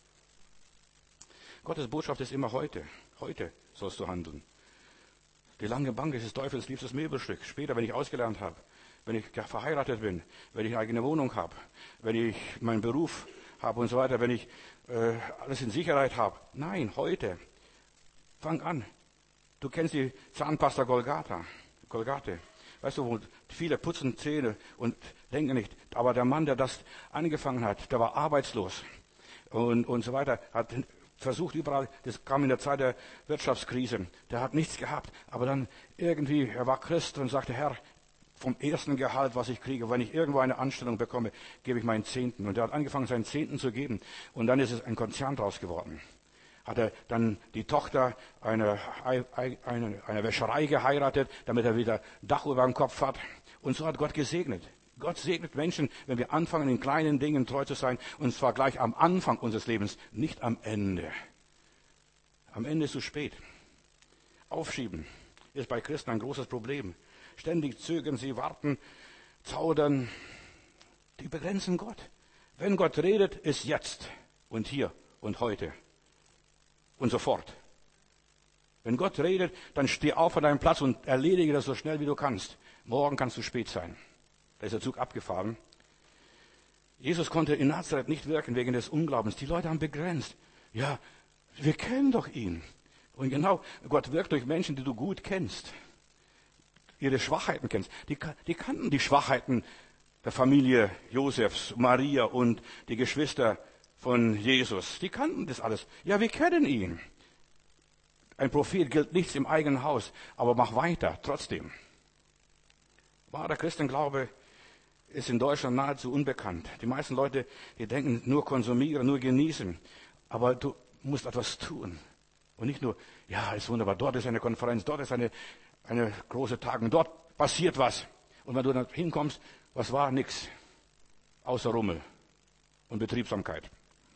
Gottes Botschaft ist immer heute. Heute sollst du handeln. Die lange Bank ist des Teufels liebstes Möbelstück. Später, wenn ich ausgelernt habe, wenn ich verheiratet bin, wenn ich eine eigene Wohnung habe, wenn ich meinen Beruf habe und so weiter, wenn ich alles in Sicherheit habe. Nein, heute. Fang an. Du kennst die Zahnpasta Colgate. Weißt du, wo viele putzen Zähne und denken nicht. Aber der Mann, der das angefangen hat, der war arbeitslos und so weiter, hat versucht überall, das kam in der Zeit der Wirtschaftskrise, der hat nichts gehabt. Aber dann irgendwie, er war Christ und sagte, Herr, vom ersten Gehalt, was ich kriege, wenn ich irgendwo eine Anstellung bekomme, gebe ich meinen Zehnten. Und er hat angefangen, seinen Zehnten zu geben. Und dann ist es ein Konzern draus geworden. Hat er dann die Tochter einer Wäscherei geheiratet, damit er wieder Dach über dem Kopf hat. Und so hat Gott gesegnet. Gott segnet Menschen, wenn wir anfangen, in kleinen Dingen treu zu sein, und zwar gleich am Anfang unseres Lebens, nicht am Ende. Am Ende ist es zu spät. Aufschieben ist bei Christen ein großes Problem. Ständig zögern sie, warten, zaudern. Die begrenzen Gott. Wenn Gott redet, ist jetzt und hier und heute. Und sofort. Wenn Gott redet, dann steh auf von deinem Platz und erledige das so schnell wie du kannst. Morgen kann es zu spät sein. Da ist der Zug abgefahren. Jesus konnte in Nazareth nicht wirken wegen des Unglaubens. Die Leute haben begrenzt. Ja, wir kennen doch ihn. Und genau, Gott wirkt durch Menschen, die du gut kennst. Ihre Schwachheiten kennst. Die kannten die Schwachheiten der Familie Josefs, Maria und die Geschwister von Jesus. Die kannten das alles. Ja, wir kennen ihn. Ein Prophet gilt nichts im eigenen Haus, aber mach weiter, trotzdem. Wahrer Christenglaube ist in Deutschland nahezu unbekannt. Die meisten Leute, die denken nur konsumieren, nur genießen. Aber du musst etwas tun. Und nicht nur, ja, ist wunderbar, dort ist eine Konferenz, dort ist eine große Tagung, dort passiert was. Und wenn du dann hinkommst, was war? Nix. Außer Rummel und Betriebsamkeit.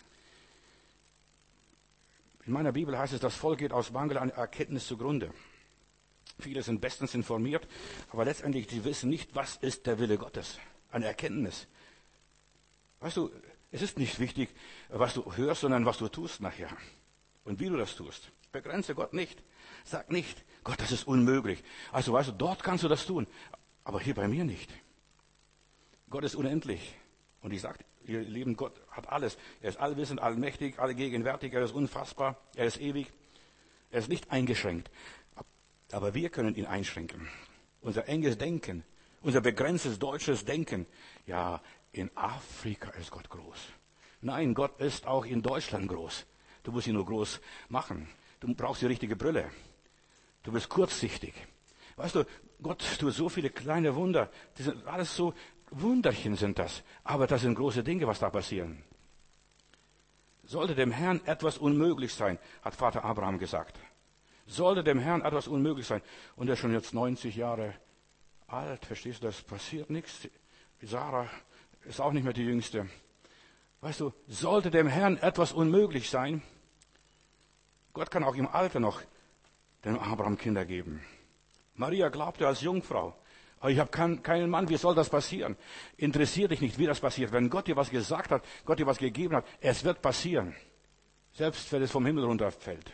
In meiner Bibel heißt es, das Volk geht aus Mangel an Erkenntnis zugrunde. Viele sind bestens informiert, aber letztendlich, die wissen nicht, was ist der Wille Gottes. Eine Erkenntnis. Weißt du, es ist nicht wichtig, was du hörst, sondern was du tust nachher. Und wie du das tust. Begrenze Gott nicht. Sag nicht, Gott, das ist unmöglich. Also weißt du, dort kannst du das tun, aber hier bei mir nicht. Gott ist unendlich. Und ich sage, ihr Lieben, Gott hat alles. Er ist allwissend, allmächtig, allgegenwärtig, er ist unfassbar, er ist ewig. Er ist nicht eingeschränkt. Aber wir können ihn einschränken. Unser enges Denken, unser begrenztes deutsches Denken. Ja, in Afrika ist Gott groß. Nein, Gott ist auch in Deutschland groß. Du musst ihn nur groß machen. Du brauchst die richtige Brille. Du bist kurzsichtig. Weißt du, Gott tut so viele kleine Wunder. Die sind alles so, Wunderchen sind das. Aber das sind große Dinge, was da passieren. Sollte dem Herrn etwas unmöglich sein, hat Vater Abraham gesagt. Sollte dem Herrn etwas unmöglich sein. Und er ist schon jetzt 90 Jahre alt, verstehst du, das passiert nichts. Sarah ist auch nicht mehr die Jüngste. Weißt du, sollte dem Herrn etwas unmöglich sein, Gott kann auch im Alter noch dem Abraham Kinder geben. Maria glaubte als Jungfrau, aber ich habe keinen Mann, wie soll das passieren? Interessiert dich nicht, wie das passiert. Wenn Gott dir was gesagt hat, Gott dir was gegeben hat, es wird passieren. Selbst wenn es vom Himmel runterfällt.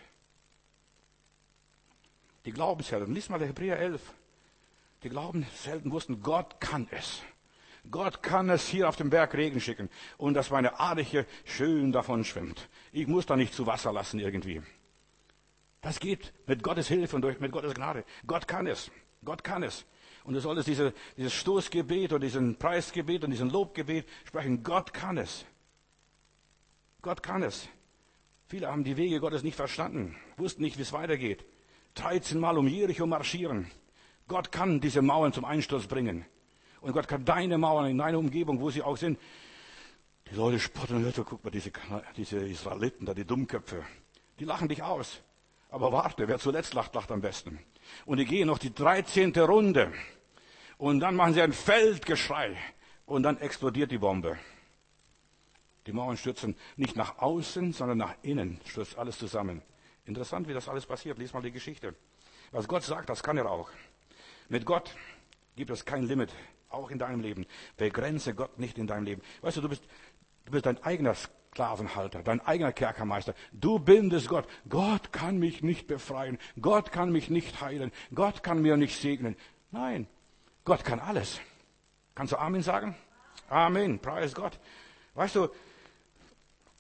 Die Glaubenshelden, lies mal der Hebräer 11. Die Glaubenshelden wussten, Gott kann es. Gott kann es hier auf dem Berg Regen schicken und dass meine Adliche schön davon schwimmt. Ich muss da nicht zu Wasser lassen irgendwie. Das geht mit Gottes Hilfe und mit Gottes Gnade. Gott kann es. Gott kann es. Und du solltest dieses Stoßgebet und diesen Preisgebet und diesen Lobgebet sprechen. Gott kann es. Gott kann es. Viele haben die Wege Gottes nicht verstanden, wussten nicht, wie es weitergeht. 13 Mal um Jericho marschieren. Gott kann diese Mauern zum Einsturz bringen. Und Gott kann deine Mauern in deiner Umgebung, wo sie auch sind. Die Leute spotten, guck mal, diese Israeliten, da die Dummköpfe. Die lachen dich aus. Aber warte, wer zuletzt lacht, lacht am besten. Und die gehen noch die 13. Runde. Und dann machen sie ein Feldgeschrei. Und dann explodiert die Bombe. Die Mauern stürzen nicht nach außen, sondern nach innen. Stürzt alles zusammen. Interessant, wie das alles passiert. Lies mal die Geschichte. Was Gott sagt, das kann er auch. Mit Gott gibt es kein Limit. Auch in deinem Leben. Begrenze Gott nicht in deinem Leben. Weißt du, du bist dein eigener Sklavenhalter, dein eigener Kerkermeister. Du bindest Gott. Gott kann mich nicht befreien. Gott kann mich nicht heilen. Gott kann mir nicht segnen. Nein, Gott kann alles. Kannst du Amen sagen? Amen, preis Gott. Weißt du,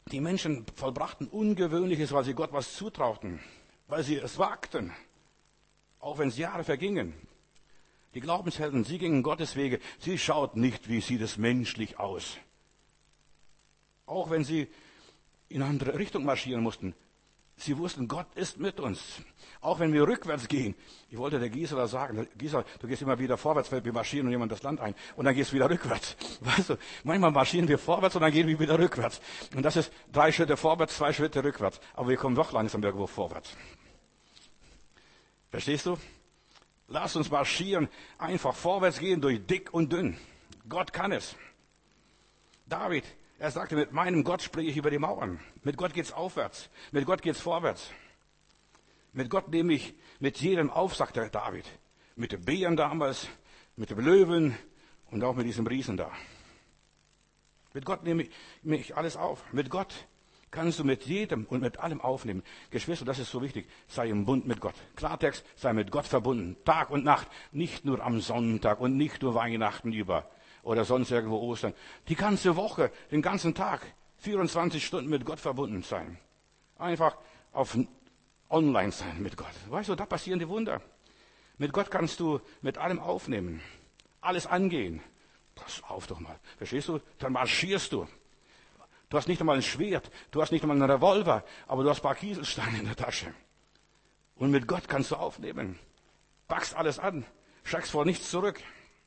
Die Menschen vollbrachten Ungewöhnliches, weil sie Gott was zutrauten, weil sie es wagten, auch wenn es Jahre vergingen. Die Glaubenshelden, sie gingen Gottes Wege, sie schauten nicht, wie sieht es menschlich aus. Auch wenn sie in eine andere Richtung marschieren mussten. Sie wussten, Gott ist mit uns. Auch wenn wir rückwärts gehen. Ich wollte der Gisela sagen, Gisela, du gehst immer wieder vorwärts, weil wir marschieren jemand das Land ein. Und dann gehst du wieder rückwärts. Weißt du, manchmal marschieren wir vorwärts und dann gehen wir wieder rückwärts. Und das ist 3 Schritte vorwärts, 2 Schritte rückwärts. Aber wir kommen doch langsam irgendwo vorwärts. Verstehst du? Lass uns marschieren, einfach vorwärts gehen durch dick und dünn. Gott kann es. David, er sagte, mit meinem Gott springe ich über die Mauern. Mit Gott geht's aufwärts. Mit Gott geht's vorwärts. Mit Gott nehme ich mit jedem auf, sagt der David. Mit den Bären damals, mit dem Löwen und auch mit diesem Riesen da. Mit Gott nehme ich alles auf. Mit Gott kannst du mit jedem und mit allem aufnehmen. Geschwister, das ist so wichtig. Sei im Bund mit Gott. Klartext, sei mit Gott verbunden. Tag und Nacht. Nicht nur am Sonntag und nicht nur Weihnachten über. Oder sonst irgendwo Ostern. Die ganze Woche, den ganzen Tag, 24 Stunden mit Gott verbunden sein. Einfach auf online sein mit Gott. Weißt du, da passieren die Wunder. Mit Gott kannst du mit allem aufnehmen. Alles angehen. Pass auf doch mal. Verstehst du? Dann marschierst du. Du hast nicht einmal ein Schwert. Du hast nicht einmal einen Revolver. Aber du hast ein paar Kieselsteine in der Tasche. Und mit Gott kannst du aufnehmen. Packst alles an. Schreckst vor nichts zurück.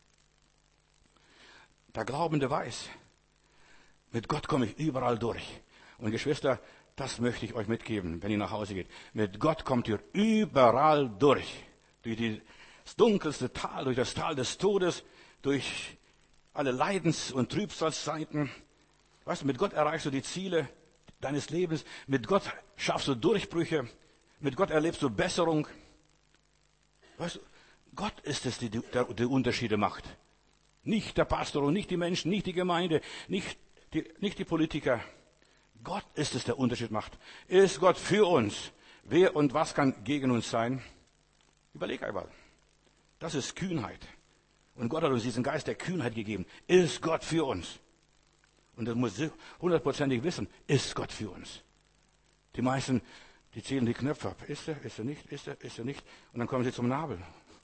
Der Glaubende weiß, mit Gott komme ich überall durch. Und Geschwister, das möchte ich euch mitgeben, wenn ihr nach Hause geht. Mit Gott kommt ihr überall durch. Durch das dunkelste Tal, durch das Tal des Todes, durch alle Leidens- und Trübsalzeiten. Weißt du, mit Gott erreichst du die Ziele deines Lebens. Mit Gott schaffst du Durchbrüche. Mit Gott erlebst du Besserung. Weißt du, Gott ist es, der die Unterschiede macht. Nicht der Pastor und nicht die Menschen, nicht die Gemeinde, nicht die Politiker. Gott ist es, der Unterschied macht. Ist Gott für uns? Wer und was kann gegen uns sein? Überleg einmal. Das ist Kühnheit. Und Gott hat uns diesen Geist der Kühnheit gegeben. Ist Gott für uns? Und das muss hundertprozentig wissen. Ist Gott für uns? Die meisten, die zählen die Knöpfe ab. Ist er nicht? Ist er nicht? Und dann kommen sie zum Nabel.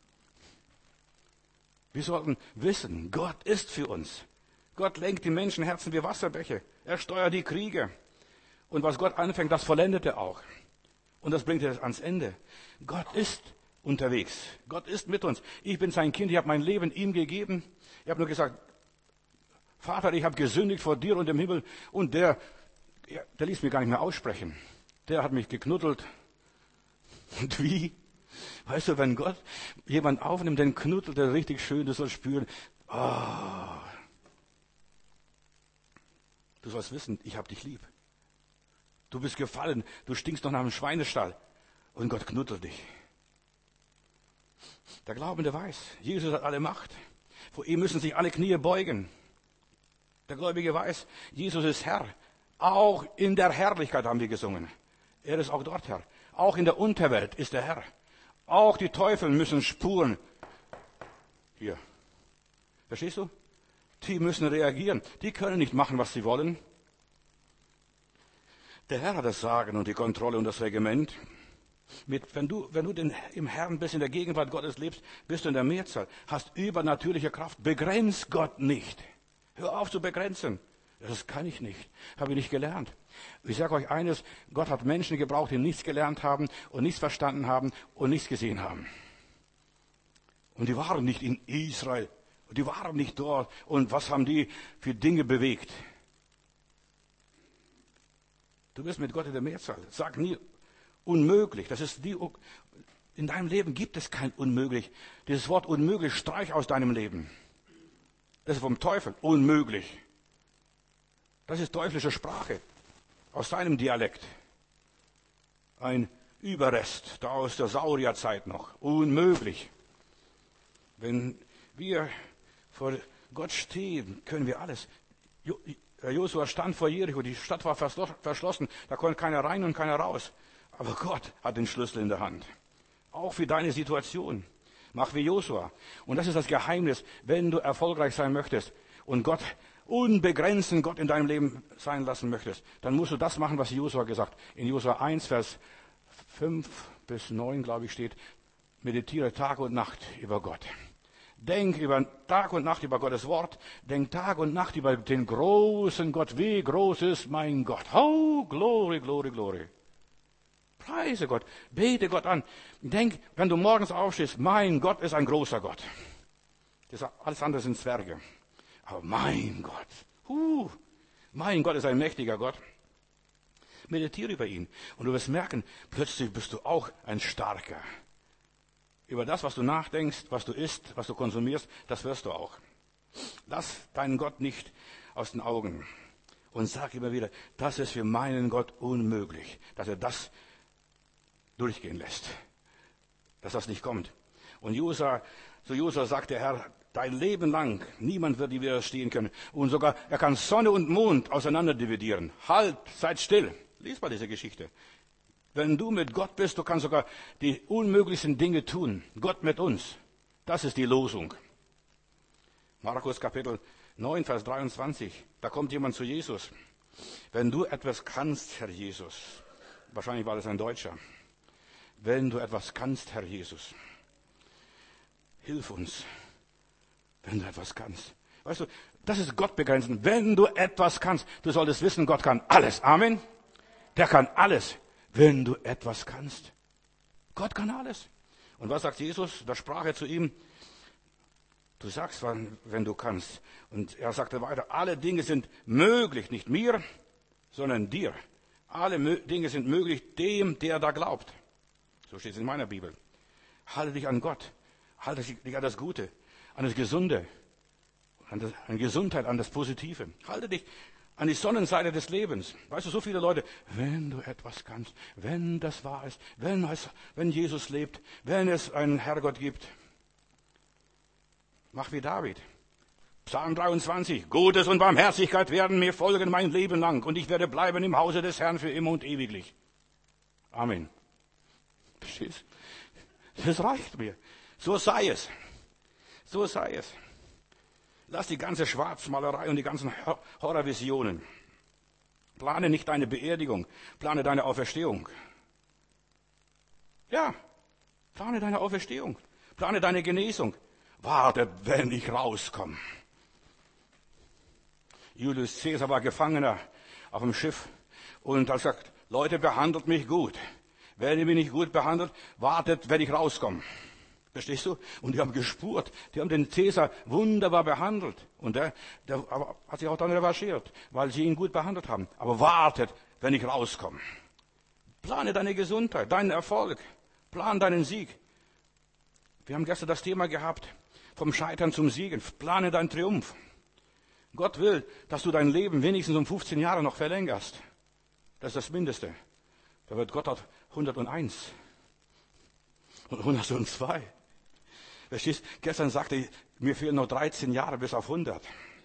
Wir sollten wissen, Gott ist für uns. Gott lenkt die Menschenherzen wie Wasserbäche. Er steuert die Kriege. Und was Gott anfängt, das vollendet er auch. Und das bringt er ans Ende. Gott ist unterwegs. Gott ist mit uns. Ich bin sein Kind. Ich habe mein Leben ihm gegeben. Ich habe nur gesagt, Vater, ich habe gesündigt vor dir und dem Himmel. Und der ließ mich gar nicht mehr aussprechen. Der hat mich geknuddelt. Und wie? Weißt du, wenn Gott jemand aufnimmt, dann knuddelt er richtig schön, du sollst spüren. Oh. Du sollst wissen, ich habe dich lieb. Du bist gefallen, du stinkst noch nach dem Schweinestall. Und Gott knuddelt dich. Der Glaubende weiß, Jesus hat alle Macht. Vor ihm müssen sich alle Knie beugen. Der Gläubige weiß, Jesus ist Herr. Auch in der Herrlichkeit haben wir gesungen. Er ist auch dort Herr. Auch in der Unterwelt ist er Herr. Auch die Teufel müssen spuren. Hier. Verstehst du? Die müssen reagieren. Die können nicht machen, was sie wollen. Der Herr hat das Sagen und die Kontrolle und das Regiment. Wenn du im Herrn bist, in der Gegenwart Gottes lebst, bist du in der Mehrzahl. Hast übernatürliche Kraft. Begrenz Gott nicht. Hör auf zu begrenzen. Das kann ich nicht. Habe ich nicht gelernt. Ich sage euch eines, Gott hat Menschen gebraucht, die nichts gelernt haben und nichts verstanden haben und nichts gesehen haben. Und die waren nicht in Israel. Und die waren nicht dort. Und was haben die für Dinge bewegt? Du bist mit Gott in der Mehrzahl. Sag nie unmöglich. In deinem Leben gibt es kein unmöglich. Dieses Wort unmöglich streich aus deinem Leben. Das ist vom Teufel. Unmöglich. Das ist teuflische Sprache. Aus seinem Dialekt. Ein Überrest, da aus der Saurierzeit noch. Unmöglich. Wenn wir vor Gott stehen, können wir alles. Josua stand vor Jericho, die Stadt war verschlossen, da konnte keiner rein und keiner raus. Aber Gott hat den Schlüssel in der Hand. Auch für deine Situation. Mach wie Josua. Und das ist das Geheimnis, wenn du erfolgreich sein möchtest und Gott unbegrenzten Gott in deinem Leben sein lassen möchtest, dann musst du das machen, was Josua gesagt hat. In Josua 1, Vers 5 bis 9, glaube ich, steht, meditiere Tag und Nacht über Gott. Denk über Tag und Nacht über Gottes Wort. Denk Tag und Nacht über den großen Gott. Wie groß ist mein Gott? Oh, Glory, Glory, Glory. Preise Gott. Bete Gott an. Denk, wenn du morgens aufstehst, mein Gott ist ein großer Gott. Alles andere sind Zwerge. Aber mein Gott. Mein Gott ist ein mächtiger Gott. Meditiere über ihn. Und du wirst merken, plötzlich bist du auch ein Starker. Über das, was du nachdenkst, was du isst, was du konsumierst, das wirst du auch. Lass deinen Gott nicht aus den Augen. Und sag immer wieder, das ist für meinen Gott unmöglich, dass er das durchgehen lässt. Dass das nicht kommt. Und zu Josua sagt der Herr, dein Leben lang, niemand wird dir widerstehen können. Und sogar, er kann Sonne und Mond auseinander dividieren. Halt, seid still. Lies mal diese Geschichte. Wenn du mit Gott bist, du kannst sogar die unmöglichsten Dinge tun. Gott mit uns. Das ist die Losung. Markus Kapitel 9, Vers 23. Da kommt jemand zu Jesus. Wenn du etwas kannst, Herr Jesus. Wahrscheinlich war das ein Deutscher. Wenn du etwas kannst, Herr Jesus. Hilf uns. Wenn du etwas kannst. Weißt du, das ist Gott begrenzen. Wenn du etwas kannst. Du solltest wissen, Gott kann alles. Amen. Der kann alles. Wenn du etwas kannst. Gott kann alles. Und was sagt Jesus? Da sprach er zu ihm, du sagst, wenn du kannst. Und er sagte weiter, alle Dinge sind möglich, nicht mir, sondern dir. Alle Dinge sind möglich dem, der da glaubt. So steht es in meiner Bibel. Halte dich an Gott. Halte dich an das Gute, an das Gesunde, an Gesundheit, an das Positive. Halte dich an die Sonnenseite des Lebens. Weißt du, so viele Leute, wenn du etwas kannst, wenn das wahr ist, wenn Jesus lebt, wenn es einen Herrgott gibt. Mach wie David. Psalm 23. Gutes und Barmherzigkeit werden mir folgen mein Leben lang und ich werde bleiben im Hause des Herrn für immer und ewiglich. Amen. Verstehst? Das reicht mir. So sei es. So sei es. Lass die ganze Schwarzmalerei und die ganzen Horrorvisionen. Plane nicht deine Beerdigung, plane deine Auferstehung. Ja, plane deine Auferstehung, plane deine Genesung. Wartet, wenn ich rauskomme. Julius Caesar war Gefangener auf dem Schiff und hat gesagt, Leute, behandelt mich gut. Wenn ihr mich nicht gut behandelt, wartet, wenn ich rauskomme. Verstehst du? Und die haben gespurt. Die haben den Caesar wunderbar behandelt. Und der hat sich auch dann revanchiert, weil sie ihn gut behandelt haben. Aber wartet, wenn ich rauskomme. Plane deine Gesundheit, deinen Erfolg. Plan deinen Sieg. Wir haben gestern das Thema gehabt, vom Scheitern zum Siegen. Plane deinen Triumph. Gott will, dass du dein Leben wenigstens um 15 Jahre noch verlängerst. Das ist das Mindeste. Da wird Gott auf 101 und 102. Verstehst? Gestern sagte ich, mir fehlen noch 13 Jahre bis auf 100.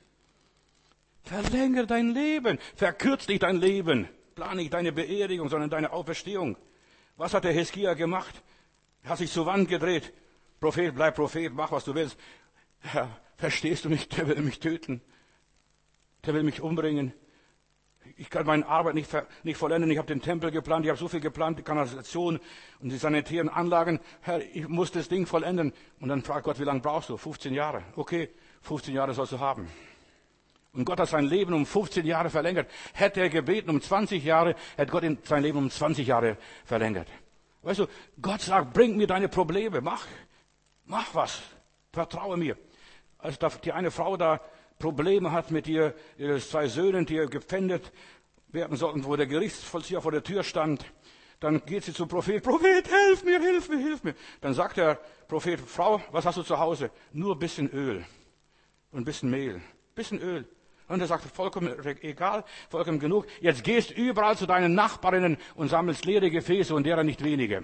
Verlängere dein Leben. Verkürz nicht dein Leben. Plane nicht deine Beerdigung, sondern deine Auferstehung. Was hat der Hiskia gemacht? Er hat sich zur Wand gedreht. Prophet, bleib Prophet, mach was du willst. Herr, verstehst du nicht? Der will mich töten. Der will mich umbringen. Ich kann meine Arbeit nicht vollenden. Ich habe den Tempel geplant. Ich habe so viel geplant, die Kanalisation und die sanitären Anlagen. Herr, ich muss das Ding vollenden. Und dann fragt Gott, wie lange brauchst du? 15 Jahre. Okay, 15 Jahre sollst du haben. Und Gott hat sein Leben um 15 Jahre verlängert. Hätte er gebeten um 20 Jahre, hätte Gott sein Leben um 20 Jahre verlängert. Weißt du, Gott sagt, bring mir deine Probleme. Mach was. Vertraue mir. Als die eine Frau da Probleme hat mit ihre 2 Söhnen, die gepfändet werden sollten, wo der Gerichtsvollzieher vor der Tür stand. Dann geht sie zum Prophet, Prophet, hilf mir, hilf mir, hilf mir. Dann sagt der Prophet, Frau, was hast du zu Hause? Nur ein bisschen Öl und ein bisschen Mehl, bisschen Öl. Und er sagt, vollkommen egal, vollkommen genug. Jetzt gehst überall zu deinen Nachbarinnen und sammelst leere Gefäße und derer nicht wenige.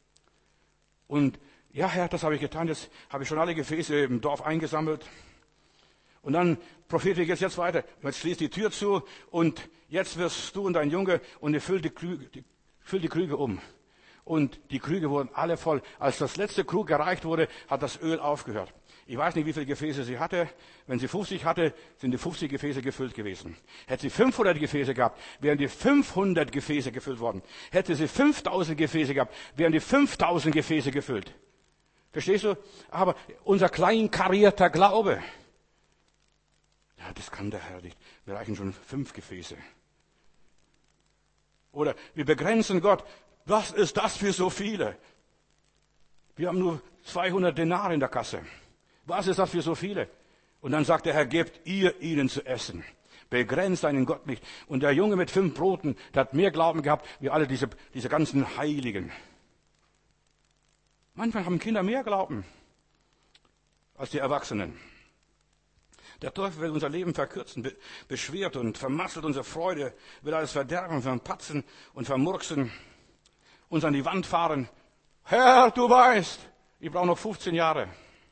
Und ja, Herr, das habe ich getan. Jetzt habe ich schon alle Gefäße im Dorf eingesammelt. Und dann, Prophet, wie geht's jetzt weiter? Jetzt schließt die Tür zu und jetzt wirst du und dein Junge und ihr füllt die Krüge um. Und die Krüge wurden alle voll. Als das letzte Krug gereicht wurde, hat das Öl aufgehört. Ich weiß nicht, wie viele Gefäße sie hatte. Wenn sie 50 hatte, sind die 50 Gefäße gefüllt gewesen. Hätte sie 500 Gefäße gehabt, wären die 500 Gefäße gefüllt worden. Hätte sie 5000 Gefäße gehabt, wären die 5000 Gefäße gefüllt. Verstehst du? Aber unser kleinkarierter Glaube, ja, das kann der Herr nicht. Wir reichen schon 5 Gefäße. Oder wir begrenzen Gott. Was ist das für so viele? Wir haben nur 200 Denare in der Kasse. Was ist das für so viele? Und dann sagt der Herr, gebt ihr ihnen zu essen. Begrenzt deinen Gott nicht. Und der Junge mit 5 Broten, der hat mehr Glauben gehabt, wie alle diese ganzen Heiligen. Manchmal haben Kinder mehr Glauben als die Erwachsenen. Der Teufel will unser Leben verkürzen, beschwert und vermasselt unsere Freude, will alles verderben, verpatzen und vermurksen, uns an die Wand fahren. Herr, du weißt, ich brauche noch 15 Jahre.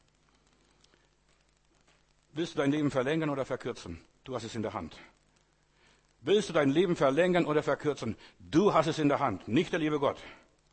Willst du dein Leben verlängern oder verkürzen? Du hast es in der Hand. Willst du dein Leben verlängern oder verkürzen? Du hast es in der Hand, nicht der liebe Gott.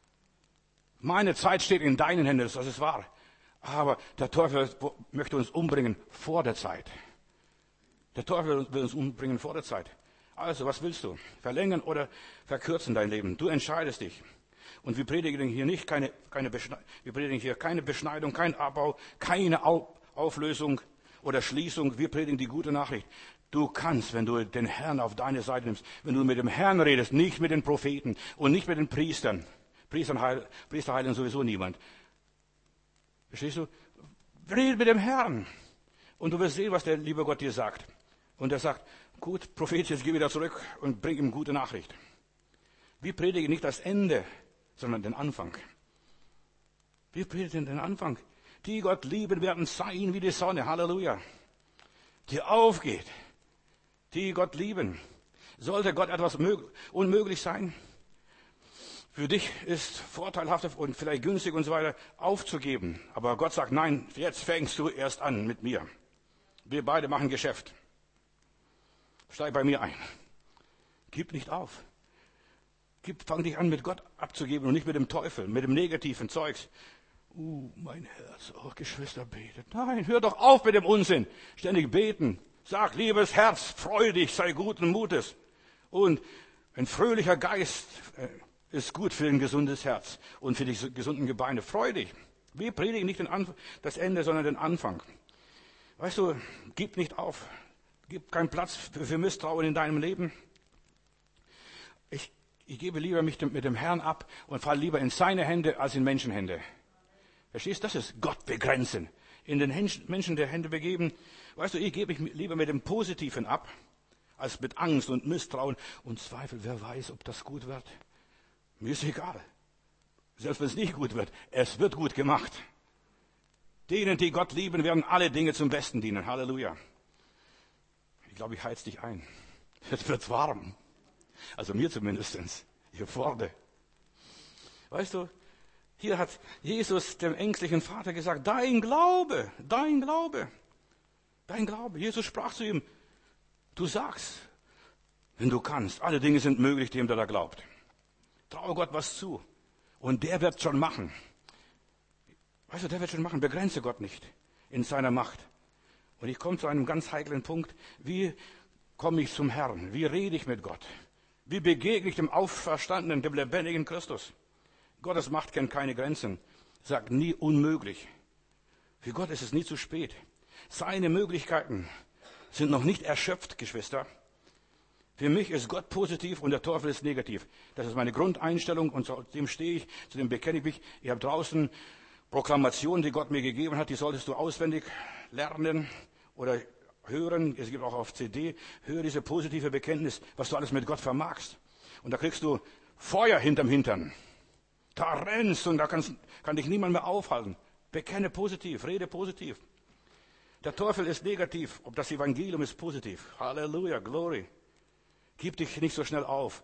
Meine Zeit steht in deinen Händen, das ist wahr. Aber der Teufel möchte uns umbringen vor der Zeit. Der Teufel will uns umbringen vor der Zeit. Also, was willst du? Verlängern oder verkürzen dein Leben? Du entscheidest dich. Und wir predigen hier nicht keine Beschneidung, kein Abbau, keine Auflösung oder Schließung. Wir predigen die gute Nachricht. Du kannst, wenn du den Herrn auf deine Seite nimmst, wenn du mit dem Herrn redest, nicht mit den Propheten und nicht mit den Priestern. Priester heilen sowieso niemand. Verstehst du? Rede mit dem Herrn. Und du wirst sehen, was der liebe Gott dir sagt. Und er sagt, gut, Prophet, jetzt geh wieder zurück und bring ihm gute Nachricht. Wir predigen nicht das Ende, sondern den Anfang. Wir predigen den Anfang. Die Gott lieben werden sein wie die Sonne. Halleluja. Die aufgeht. Die Gott lieben. Sollte Gott etwas unmöglich sein? Für dich ist vorteilhaft und vielleicht günstig und so weiter aufzugeben. Aber Gott sagt, nein, jetzt fängst du erst an mit mir. Wir beide machen Geschäft. Steig bei mir ein. Gib nicht auf. Fang dich an, mit Gott abzugeben und nicht mit dem Teufel, mit dem negativen Zeugs. Mein Herz, Geschwister, betet. Nein, hör doch auf mit dem Unsinn. Ständig beten. Sag, liebes Herz, freu dich, sei guten Mutes. Und ein fröhlicher Geist ist gut für ein gesundes Herz und für die gesunden Gebeine. Freu dich. Wir predigen nicht das Ende, sondern den Anfang. Weißt du, gib nicht auf. Gib keinen Platz für Misstrauen in deinem Leben. Ich gebe lieber mich mit dem Herrn ab und falle lieber in seine Hände als in Menschenhände. Verstehst du? Das ist Gott begrenzen. In den Menschen der Hände begeben. Weißt du, ich gebe mich lieber mit dem Positiven ab, als mit Angst und Misstrauen und Zweifel. Wer weiß, ob das gut wird. Mir ist egal. Selbst wenn es nicht gut wird, es wird gut gemacht. Denen, die Gott lieben, werden alle Dinge zum Besten dienen. Halleluja. Ich glaube, ich heiz dich ein. Jetzt wird's warm. Also mir zumindestens. Hier vorne. Weißt du, hier hat Jesus dem ängstlichen Vater gesagt, dein Glaube, dein Glaube, dein Glaube. Jesus sprach zu ihm, du sagst, wenn du kannst, alle Dinge sind möglich dem, der da glaubt. Traue Gott was zu. Und der wird schon machen. Weißt du, der wird schon machen. Begrenze Gott nicht in seiner Macht. Und ich komme zu einem ganz heiklen Punkt. Wie komme ich zum Herrn? Wie rede ich mit Gott? Wie begegne ich dem Auferstandenen, dem lebendigen Christus? Gottes Macht kennt keine Grenzen. Sagt nie unmöglich. Für Gott ist es nie zu spät. Seine Möglichkeiten sind noch nicht erschöpft, Geschwister. Für mich ist Gott positiv und der Teufel ist negativ. Das ist meine Grundeinstellung und zu dem stehe ich, zu dem bekenne ich mich. Ich habe draußen Proklamationen, die Gott mir gegeben hat, die solltest du auswendig lernen oder hören. Es gibt auch auf CD. Höre diese positive Bekenntnis, was du alles mit Gott vermagst. Und da kriegst du Feuer hinterm Hintern. Da rennst und da kann dich niemand mehr aufhalten. Bekenne positiv, rede positiv. Der Teufel ist negativ, ob das Evangelium ist positiv. Halleluja, Glory. Gib dich nicht so schnell auf.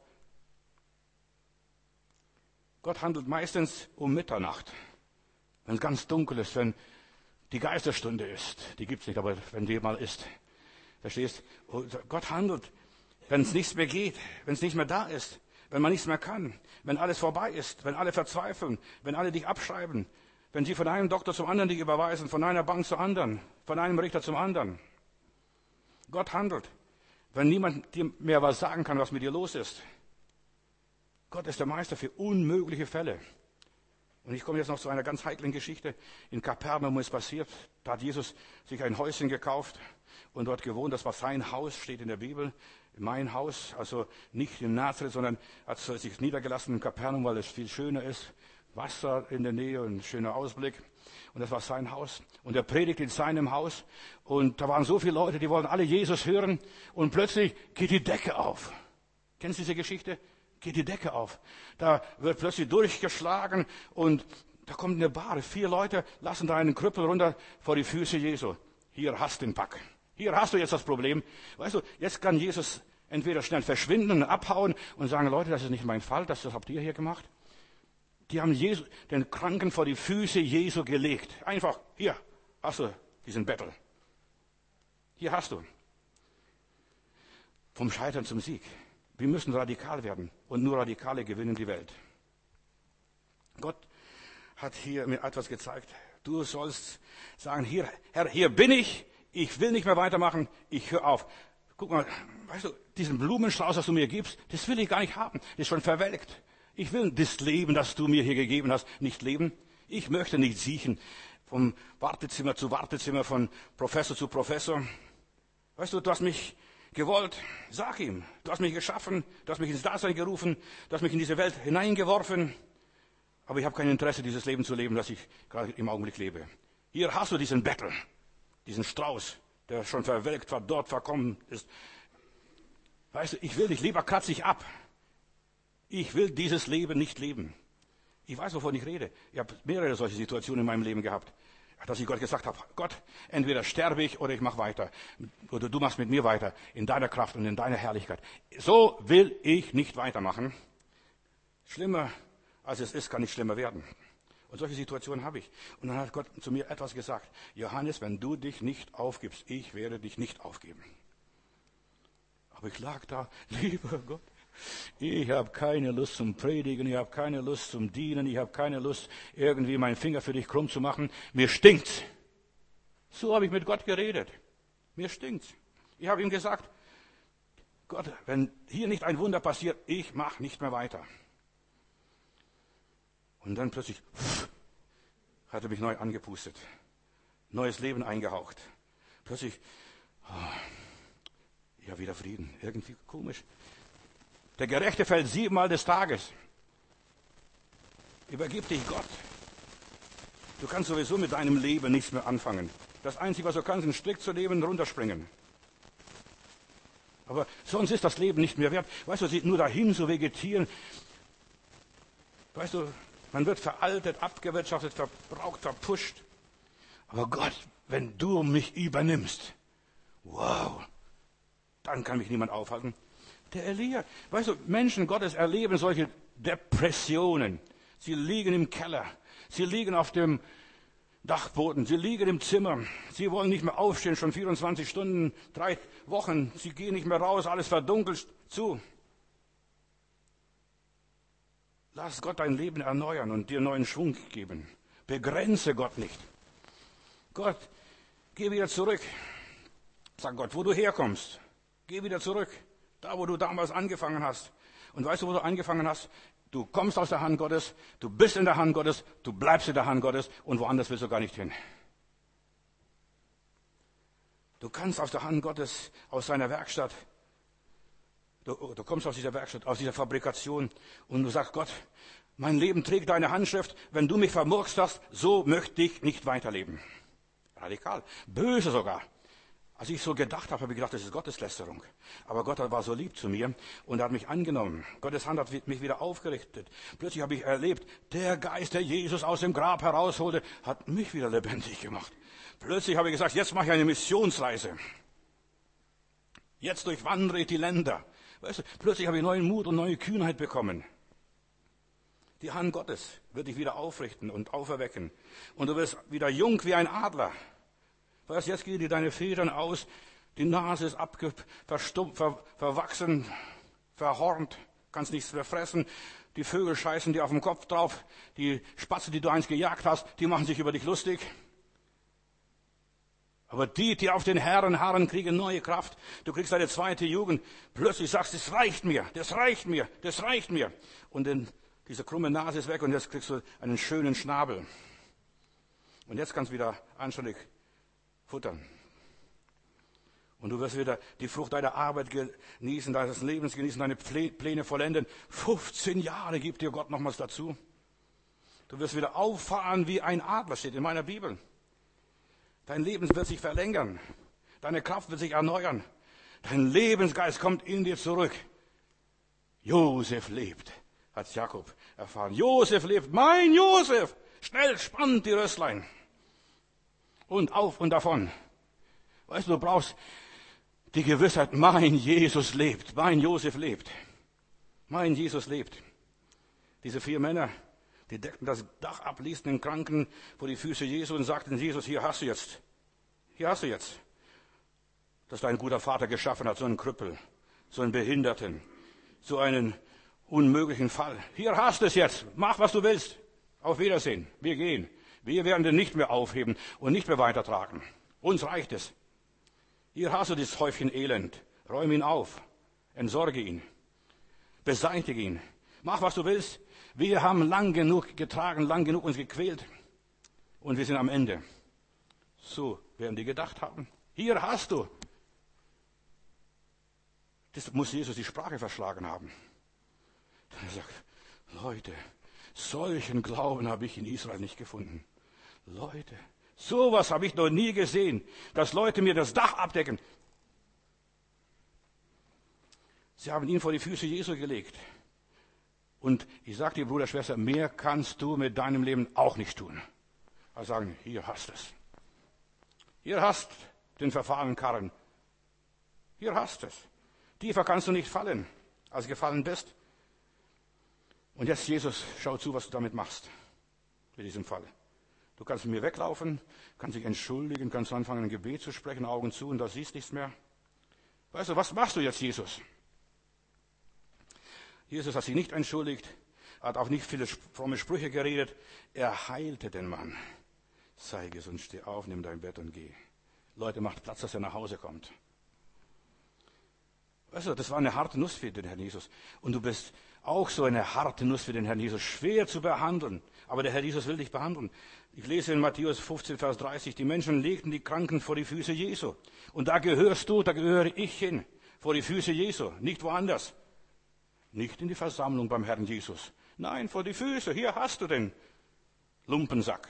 Gott handelt meistens um Mitternacht, wenn es ganz dunkel ist, wenn die Geisterstunde ist. Die gibt's nicht, aber wenn die mal ist. Verstehst? Gott handelt, wenn es nichts mehr geht, wenn es nicht mehr da ist, wenn man nichts mehr kann, wenn alles vorbei ist, wenn alle verzweifeln, wenn alle dich abschreiben. Wenn sie von einem Doktor zum anderen dich überweisen, von einer Bank zur anderen, von einem Richter zum anderen. Gott handelt, wenn niemand dir mehr was sagen kann, was mit dir los ist. Gott ist der Meister für unmögliche Fälle. Und ich komme jetzt noch zu einer ganz heiklen Geschichte. In Kapernaum ist passiert, da hat Jesus sich ein Häuschen gekauft und dort gewohnt. Das war sein Haus, steht in der Bibel. Mein Haus, also nicht in Nazareth, sondern hat sich niedergelassen in Kapernaum, weil es viel schöner ist. Wasser in der Nähe, ein schöner Ausblick. Und das war sein Haus. Und er predigt in seinem Haus. Und da waren so viele Leute, die wollten alle Jesus hören. Und plötzlich geht die Decke auf. Kennst du diese Geschichte? Geht die Decke auf. Da wird plötzlich durchgeschlagen und da kommt eine Bahre. 4 Leute lassen da einen Krüppel runter vor die Füße Jesu. Hier hast du den Pack. Hier hast du jetzt das Problem. Weißt du, jetzt kann Jesus entweder schnell verschwinden und abhauen und sagen, Leute, das ist nicht mein Fall, das habt ihr hier gemacht. Die haben den Kranken vor die Füße Jesu gelegt. Einfach, hier hast du diesen Bettel. Hier hast du. Vom Scheitern zum Sieg. Wir müssen radikal werden und nur Radikale gewinnen die Welt. Gott hat hier mir etwas gezeigt. Du sollst sagen, hier, Herr, hier bin ich will nicht mehr weitermachen, ich höre auf. Guck mal, weißt du, diesen Blumenstrauß, das du mir gibst, das will ich gar nicht haben, das ist schon verwelkt. Ich will das Leben, das du mir hier gegeben hast, nicht leben. Ich möchte nicht siechen vom Wartezimmer zu Wartezimmer, von Professor zu Professor. Weißt du, du hast mich gewollt, sag ihm, du hast mich geschaffen, du hast mich ins Dasein gerufen, du hast mich in diese Welt hineingeworfen, aber ich habe kein Interesse, dieses Leben zu leben, das ich gerade im Augenblick lebe. Hier hast du diesen Bettel, diesen Strauß, der schon verwelkt, verdorrt, verkommen ist. Weißt du, ich will dich, lieber kratze ich ab. Ich will dieses Leben nicht leben. Ich weiß, wovon ich rede. Ich habe mehrere solche Situationen in meinem Leben gehabt, dass ich Gott gesagt habe, Gott, entweder sterbe ich oder ich mache weiter. Oder du machst mit mir weiter, in deiner Kraft und in deiner Herrlichkeit. So will ich nicht weitermachen. Schlimmer als es ist, kann nicht schlimmer werden. Und solche Situationen habe ich. Und dann hat Gott zu mir etwas gesagt. Johannes, wenn du dich nicht aufgibst, ich werde dich nicht aufgeben. Aber ich lag da, lieber Gott, ich habe keine Lust zum Predigen, ich habe keine Lust zum Dienen, ich habe keine Lust, irgendwie meinen Finger für dich krumm zu machen. Mir stinkt's. So habe ich mit Gott geredet. Mir stinkt's. Ich habe ihm gesagt, Gott, wenn hier nicht ein Wunder passiert, ich mache nicht mehr weiter. Und dann plötzlich hat er mich neu angepustet, neues Leben eingehaucht. Plötzlich, ja, wieder Frieden. Irgendwie komisch. Der Gerechte fällt 7-mal des Tages. Übergib dich Gott. Du kannst sowieso mit deinem Leben nichts mehr anfangen. Das Einzige, was du kannst, ist einen Strick zu nehmen und runterspringen. Aber sonst ist das Leben nicht mehr wert. Weißt du, nur dahin zu vegetieren. Weißt du, man wird veraltet, abgewirtschaftet, verbraucht, verpusht. Aber Gott, wenn du mich übernimmst, wow, dann kann mich niemand aufhalten. Der Elia, weißt du, Menschen Gottes erleben solche Depressionen. Sie liegen im Keller, sie liegen auf dem Dachboden, sie liegen im Zimmer, sie wollen nicht mehr aufstehen, schon 24 Stunden, 3 Wochen, sie gehen nicht mehr raus, alles verdunkelt zu. Lass Gott dein Leben erneuern und dir neuen Schwung geben. Begrenze Gott nicht. Gott, geh wieder zurück. Sag Gott, wo du herkommst, geh wieder zurück. Da, wo du damals angefangen hast. Und weißt du, wo du angefangen hast? Du kommst aus der Hand Gottes, du bist in der Hand Gottes, du bleibst in der Hand Gottes und woanders willst du gar nicht hin. Du kannst aus der Hand Gottes, aus seiner Werkstatt, du kommst aus dieser Werkstatt, aus dieser Fabrikation und du sagst, Gott, mein Leben trägt deine Handschrift, wenn du mich vermurkst hast, so möchte ich nicht weiterleben. Radikal, böse sogar. Als ich so gedacht habe, habe ich gedacht, das ist Gotteslästerung. Aber Gott war so lieb zu mir und er hat mich angenommen. Gottes Hand hat mich wieder aufgerichtet. Plötzlich habe ich erlebt, der Geist, der Jesus aus dem Grab herausholte, hat mich wieder lebendig gemacht. Plötzlich habe ich gesagt, jetzt mache ich eine Missionsreise. Jetzt durchwandere ich die Länder. Weißt du, plötzlich habe ich neuen Mut und neue Kühnheit bekommen. Die Hand Gottes wird dich wieder aufrichten und auferwecken. Und du wirst wieder jung wie ein Adler. Weißt, jetzt gehen dir deine Federn aus, die Nase ist verstummt, verwachsen, verhornt, kannst nichts mehr fressen, Die Vögel scheißen dir auf den Kopf drauf. Die Spatzen, die du einst gejagt hast, die machen sich über dich lustig. Aber die auf den Herren harren, kriegen neue Kraft. Du kriegst eine zweite Jugend. Plötzlich sagst du, das reicht mir, das reicht mir, das reicht mir. Und dann diese krumme Nase ist weg und jetzt kriegst du einen schönen Schnabel. Und jetzt kannst du wieder anständig futtern. Und du wirst wieder die Frucht deiner Arbeit genießen, deines Lebens genießen, deine Pläne vollenden. 15 Jahre gibt dir Gott nochmals dazu. Du wirst wieder auffahren wie ein Adler, steht in meiner Bibel. Dein Leben wird sich verlängern. Deine Kraft wird sich erneuern. Dein Lebensgeist kommt in dir zurück. Josef lebt, hat Jakob erfahren. Josef lebt, mein Josef. Schnell spannt die Rösslein. Und auf und davon. Weißt du, du brauchst die Gewissheit, mein Jesus lebt, mein Josef lebt. Mein Jesus lebt. Diese 4 Männer, die deckten das Dach ab, ließen den Kranken vor die Füße Jesu und sagten, Jesus, hier hast du jetzt. Hier hast du jetzt. Dass dein guter Vater geschaffen hat, so einen Krüppel, so einen Behinderten, so einen unmöglichen Fall. Hier hast du es jetzt. Mach, was du willst. Auf Wiedersehen. Wir gehen. Wir werden den nicht mehr aufheben und nicht mehr weitertragen. Uns reicht es. Hier hast du dieses Häufchen Elend. Räum ihn auf. Entsorge ihn. Beseitige ihn. Mach, was du willst. Wir haben lang genug getragen, lang genug uns gequält. Und wir sind am Ende. So werden die gedacht haben. Hier hast du. Das muss Jesus die Sprache verschlagen haben. Er sagt, Leute, solchen Glauben habe ich in Israel nicht gefunden. Leute, sowas habe ich noch nie gesehen, dass Leute mir das Dach abdecken. Sie haben ihn vor die Füße Jesu gelegt. Und ich sage dir, Bruder, Schwester, mehr kannst du mit deinem Leben auch nicht tun. Also sagen, hier hast es. Hier hast den verfahrenen Karren. Hier hast es. Tiefer kannst du nicht fallen, als gefallen bist. Und jetzt, Jesus, schau zu, was du damit machst. In diesem Fall. Du kannst mit mir weglaufen, kannst dich entschuldigen, kannst anfangen, ein Gebet zu sprechen, Augen zu, und da siehst nichts mehr. Weißt du, was machst du jetzt, Jesus? Jesus hat sich nicht entschuldigt, hat auch nicht viele fromme Sprüche geredet. Er heilte den Mann. Sei gesund, steh auf, nimm dein Bett und geh. Leute, macht Platz, dass er nach Hause kommt. Weißt du, das war eine harte Nuss für den Herrn Jesus. Und du bist auch so eine harte Nuss für den Herrn Jesus. Schwer zu behandeln. Aber der Herr Jesus will dich behandeln. Ich lese in Matthäus 15, Vers 30, die Menschen legten die Kranken vor die Füße Jesu. Und da gehörst du, da gehöre ich hin. Vor die Füße Jesu, nicht woanders. Nicht in die Versammlung beim Herrn Jesus. Nein, vor die Füße. Hier hast du den Lumpensack.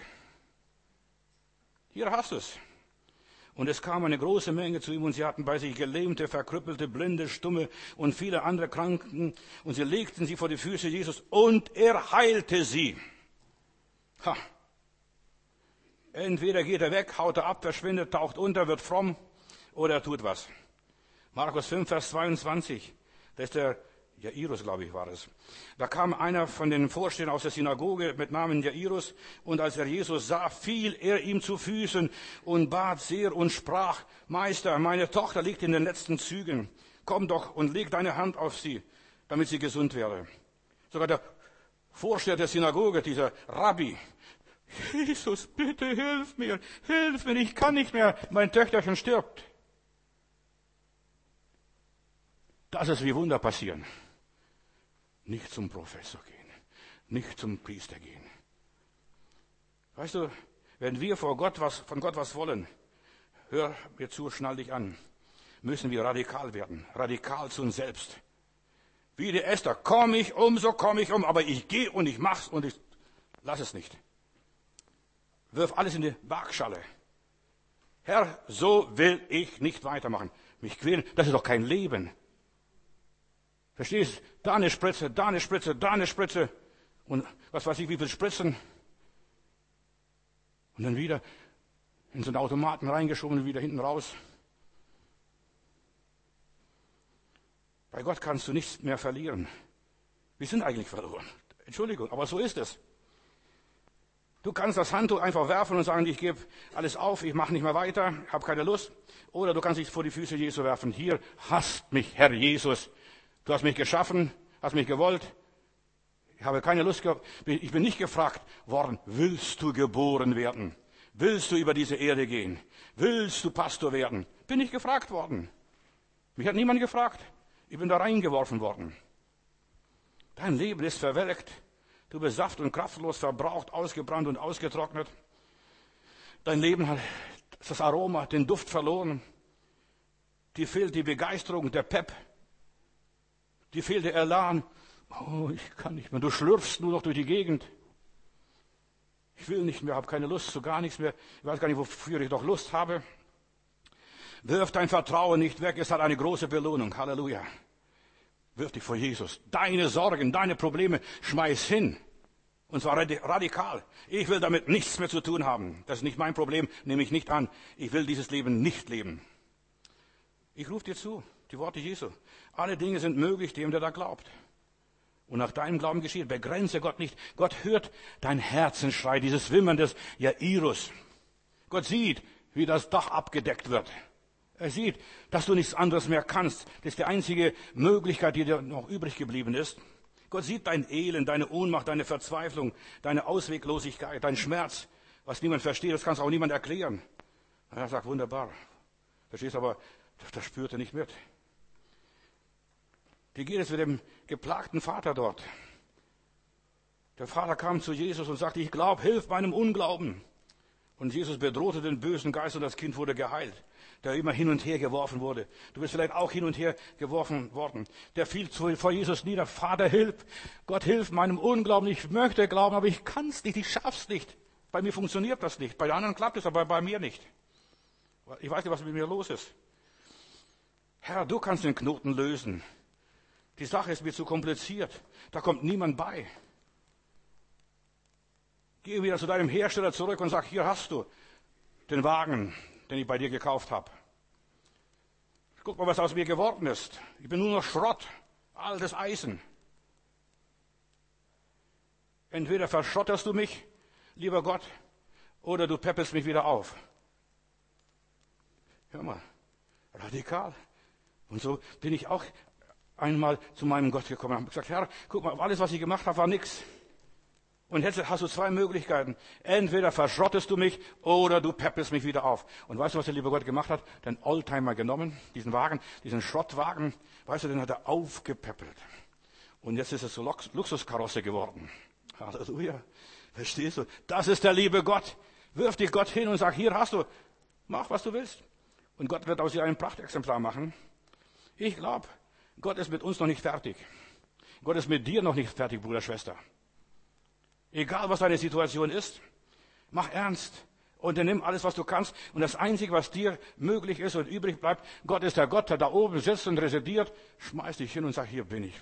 Hier hast du es. Und es kam eine große Menge zu ihm und sie hatten bei sich Gelähmte, Verkrüppelte, Blinde, Stumme und viele andere Kranken. Und sie legten sie vor die Füße Jesus und er heilte sie. Ha. Entweder geht er weg, haut er ab, verschwindet, taucht unter, wird fromm oder er tut was. Markus 5, Vers 22. Da ist der Jairus, glaube ich, war es. Da kam einer von den Vorstehern aus der Synagoge mit Namen Jairus, und als er Jesus sah, fiel er ihm zu Füßen und bat sehr und sprach, Meister, meine Tochter liegt in den letzten Zügen. Komm doch und leg deine Hand auf sie, damit sie gesund wäre. Sogar der Vorsteher der Synagoge, dieser Rabbi, Jesus, bitte hilf mir, ich kann nicht mehr, mein Töchterchen stirbt. Das ist wie Wunder passieren. Nicht zum Professor gehen, nicht zum Priester gehen. Weißt du, wenn wir von Gott was wollen, hör mir zu, schnall dich an, müssen wir radikal werden, radikal zu uns selbst. Wie die Esther, komme ich um, aber ich gehe und ich mach's und ich lass es nicht. Wirf alles in die Waagschale. Herr, so will ich nicht weitermachen. Mich quälen, das ist doch kein Leben. Verstehst? Da eine Spritze, da eine Spritze, da eine Spritze. Und was weiß ich, wie viele Spritzen. Und dann wieder in so einen Automaten reingeschoben und wieder hinten raus. Bei Gott kannst du nichts mehr verlieren. Wir sind eigentlich verloren. Entschuldigung, aber so ist es. Du kannst das Handtuch einfach werfen und sagen, ich gebe alles auf, ich mache nicht mehr weiter, habe keine Lust. Oder du kannst dich vor die Füße Jesu werfen. Hier hast mich, Herr Jesus. Du hast mich geschaffen, hast mich gewollt. Ich habe keine Lust gehabt, ich bin nicht gefragt worden, willst du geboren werden? Willst du über diese Erde gehen? Willst du Pastor werden? Bin ich gefragt worden. Mich hat niemand gefragt. Ich bin da reingeworfen worden. Dein Leben ist verwelkt. Du bist saft- und kraftlos, verbraucht, ausgebrannt und ausgetrocknet. Dein Leben hat das Aroma, den Duft verloren. Dir fehlt die Begeisterung, der Pep. Dir fehlt der Elan. Oh, ich kann nicht mehr. Du schlürfst nur noch durch die Gegend. Ich will nicht mehr, habe keine Lust zu gar nichts mehr. Ich weiß gar nicht, wofür ich doch Lust habe. Wirf dein Vertrauen nicht weg. Es hat eine große Belohnung. Halleluja. Wirf dich vor Jesus. Deine Sorgen, deine Probleme, schmeiß hin. Und zwar radikal. Ich will damit nichts mehr zu tun haben. Das ist nicht mein Problem, nehme ich nicht an. Ich will dieses Leben nicht leben. Ich rufe dir zu, die Worte Jesu. Alle Dinge sind möglich dem, der da glaubt. Und nach deinem Glauben geschieht. Begrenze Gott nicht. Gott hört dein Herzensschrei, dieses Wimmern des Jairus. Gott sieht, wie das Dach abgedeckt wird. Er sieht, dass du nichts anderes mehr kannst. Das ist die einzige Möglichkeit, die dir noch übrig geblieben ist. Gott sieht dein Elend, deine Ohnmacht, deine Verzweiflung, deine Ausweglosigkeit, dein Schmerz, was niemand versteht, das kannst auch niemand erklären. Und er sagt, wunderbar. Verstehst aber, das spürt er nicht mit. Wie geht es mit dem geplagten Vater dort? Der Vater kam zu Jesus und sagte, ich glaube, hilf meinem Unglauben. Und Jesus bedrohte den bösen Geist und das Kind wurde geheilt, der immer hin und her geworfen wurde. Du bist vielleicht auch hin und her geworfen worden. Der fiel vor Jesus nieder, Vater, hilf, Gott, hilf meinem Unglauben. Ich möchte glauben, aber ich kann es nicht, ich schaff's nicht. Bei mir funktioniert das nicht. Bei den anderen klappt es, aber bei mir nicht. Ich weiß nicht, was mit mir los ist. Herr, du kannst den Knoten lösen. Die Sache ist mir zu kompliziert. Da kommt niemand bei. Geh wieder zu deinem Hersteller zurück und sag, hier hast du den Wagen, den ich bei dir gekauft habe. Guck mal, was aus mir geworden ist. Ich bin nur noch Schrott, altes Eisen. Entweder verschrotterst du mich, lieber Gott, oder du peppelst mich wieder auf. Hör mal, radikal. Und so bin ich auch einmal zu meinem Gott gekommen und habe gesagt, Herr, guck mal, alles, was ich gemacht habe, war nichts. Und jetzt hast du zwei Möglichkeiten. Entweder verschrottest du mich oder du peppelst mich wieder auf. Und weißt du, was der liebe Gott gemacht hat? Den Oldtimer genommen, diesen Wagen, diesen Schrottwagen, weißt du, den hat er aufgepäppelt. Und jetzt ist es so Luxuskarosse geworden. Halleluja. Verstehst du? Das ist der liebe Gott. Wirf dich Gott hin und sag, hier hast du, mach, was du willst. Und Gott wird aus dir ein Prachtexemplar machen. Ich glaube, Gott ist mit uns noch nicht fertig. Gott ist mit dir noch nicht fertig, Bruder, Schwester. Egal, was deine Situation ist, mach ernst und dann nimm alles, was du kannst. Und das Einzige, was dir möglich ist und übrig bleibt, Gott ist der Gott, der da oben sitzt und residiert. Schmeiß dich hin und sag, hier bin ich.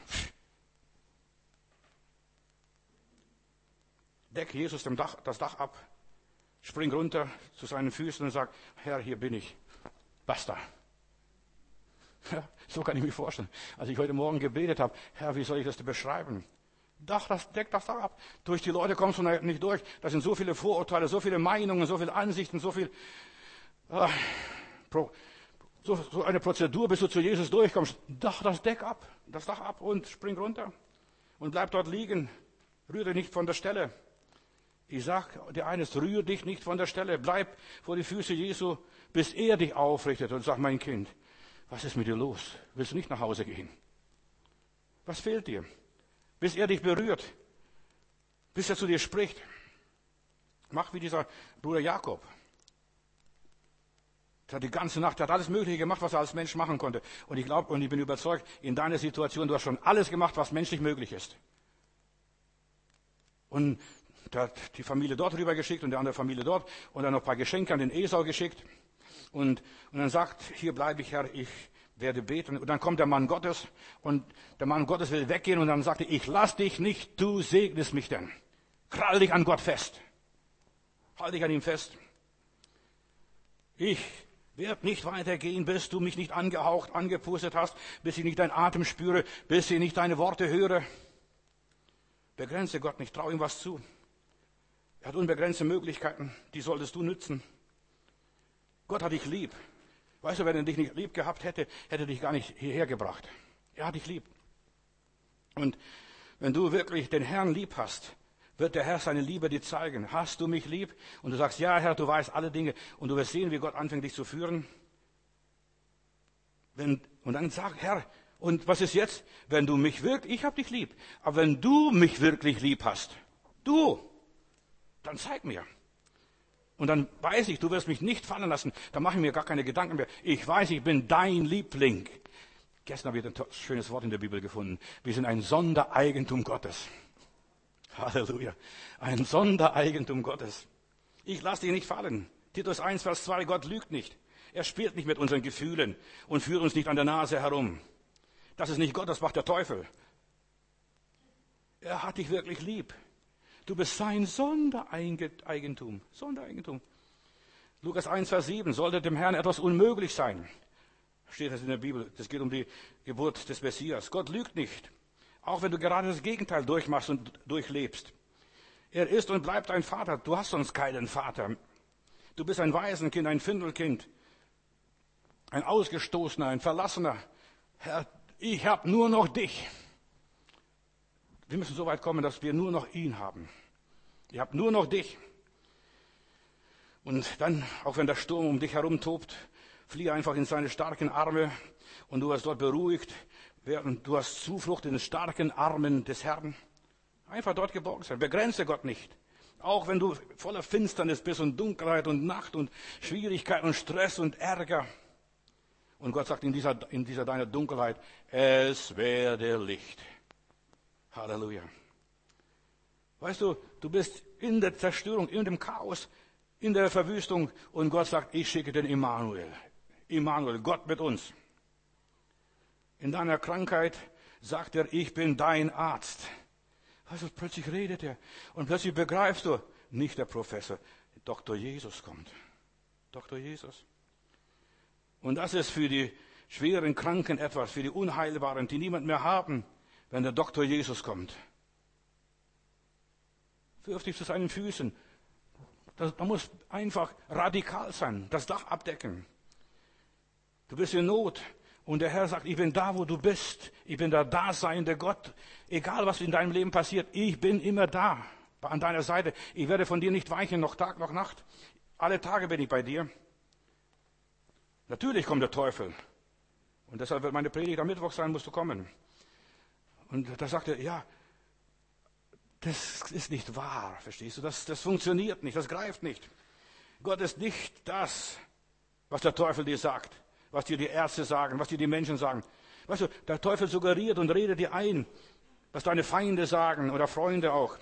Deck Jesus das Dach ab, spring runter zu seinen Füßen und sag, Herr, hier bin ich. Basta. Ja, so kann ich mir vorstellen. Als ich heute Morgen gebetet habe, Herr, wie soll ich das denn beschreiben? Deck das Dach ab. Durch die Leute kommst du nicht durch. Da sind so viele Vorurteile, so viele Meinungen, so viele Ansichten, so eine Prozedur, bis du zu Jesus durchkommst. Das Dach ab und spring runter. Und bleib dort liegen. Rühre dich nicht von der Stelle. Ich sag dir eines, rühre dich nicht von der Stelle. Bleib vor die Füße Jesu, bis er dich aufrichtet und sag, mein Kind, was ist mit dir los? Willst du nicht nach Hause gehen? Was fehlt dir? Bis er dich berührt, bis er zu dir spricht. Mach wie dieser Bruder Jakob. Der hat die ganze Nacht, der hat alles Mögliche gemacht, was er als Mensch machen konnte. Und ich glaube und ich bin überzeugt, in deiner Situation, du hast schon alles gemacht, was menschlich möglich ist. Und der hat die Familie dort rüber geschickt und die andere Familie dort und dann noch ein paar Geschenke an den Esau geschickt. Und dann sagt, hier bleibe ich, Herr, ich werde beten. Und dann kommt der Mann Gottes und der Mann Gottes will weggehen und dann sagt er, ich lass dich nicht, du segnest mich denn. Krall dich an Gott fest. Halt dich an ihm fest. Ich werde nicht weitergehen, bis du mich nicht angehaucht, angepustet hast, bis ich nicht deinen Atem spüre, bis ich nicht deine Worte höre. Begrenze Gott nicht, trau ihm was zu. Er hat unbegrenzte Möglichkeiten, die solltest du nützen. Gott hat dich lieb. Weißt du, wenn er dich nicht lieb gehabt hätte, hätte er dich gar nicht hierher gebracht. Er hat dich lieb. Und Wenn du wirklich den Herrn lieb hast, wird der Herr seine Liebe dir zeigen. Hast du mich lieb? Und du sagst, ja, Herr, du weißt alle Dinge. Und du wirst sehen, wie Gott anfängt, dich zu führen. Und dann sag, Herr, und was ist jetzt? Wenn du mich wirklich, ich hab dich lieb. Aber wenn du mich wirklich lieb hast, dann zeig mir. Und dann weiß ich, du wirst mich nicht fallen lassen. Da mache ich mir gar keine Gedanken mehr. Ich weiß, ich bin dein Liebling. Gestern habe ich ein schönes Wort in der Bibel gefunden. Wir sind ein Sondereigentum Gottes. Halleluja. Ein Sondereigentum Gottes. Ich lasse dich nicht fallen. Titus 1, Vers 2, Gott lügt nicht. Er spielt nicht mit unseren Gefühlen und führt uns nicht an der Nase herum. Das ist nicht Gott, das macht der Teufel. Er hat dich wirklich lieb. Du bist sein Sondereigentum. Sondereigentum. Lukas 1, Vers 7. Sollte dem Herrn etwas unmöglich sein? Steht das in der Bibel. Das geht um die Geburt des Messias. Gott lügt nicht. Auch wenn du gerade das Gegenteil durchmachst und durchlebst. Er ist und bleibt ein Vater. Du hast sonst keinen Vater. Du bist ein Waisenkind, ein Findelkind. Ein Ausgestoßener, ein Verlassener. Herr, ich habe nur noch dich. Wir müssen so weit kommen, dass wir nur noch ihn haben. Ich habe nur noch dich. Und dann, auch wenn der Sturm um dich herum tobt, fliehe einfach in seine starken Arme und du wirst dort beruhigt werden. Du hast Zuflucht in den starken Armen des Herrn. Einfach dort geborgen sein. Begrenze Gott nicht. Auch wenn du voller Finsternis bist und Dunkelheit und Nacht und Schwierigkeit und Stress und Ärger. Und Gott sagt in dieser deiner Dunkelheit, es werde Licht. Halleluja. Weißt du, du bist in der Zerstörung, in dem Chaos, in der Verwüstung und Gott sagt, ich schicke den Immanuel. Immanuel, Gott mit uns. In deiner Krankheit sagt er, ich bin dein Arzt. Also plötzlich redet er und plötzlich begreifst du, nicht der Professor, Dr. Jesus kommt. Dr. Jesus. Und das ist für die schweren Kranken etwas, für die Unheilbaren, die niemand mehr haben, wenn der Dr. Jesus kommt. Wirf dich zu seinen Füßen. Da muss einfach radikal sein, das Dach abdecken. Du bist in Not und der Herr sagt, ich bin da, wo du bist. Ich bin der daseinende Gott. Egal, was in deinem Leben passiert, ich bin immer da, an deiner Seite. Ich werde von dir nicht weichen, noch Tag, noch Nacht. Alle Tage bin ich bei dir. Natürlich kommt der Teufel. Und deshalb wird meine Predigt am Mittwoch sein, musst du kommen. Und da sagt er, ja, das ist nicht wahr, verstehst du? Das funktioniert nicht, das greift nicht. Gott ist nicht das, was der Teufel dir sagt, was dir die Ärzte sagen, was dir die Menschen sagen. Weißt du, der Teufel suggeriert und redet dir ein, was deine Feinde sagen oder Freunde auch.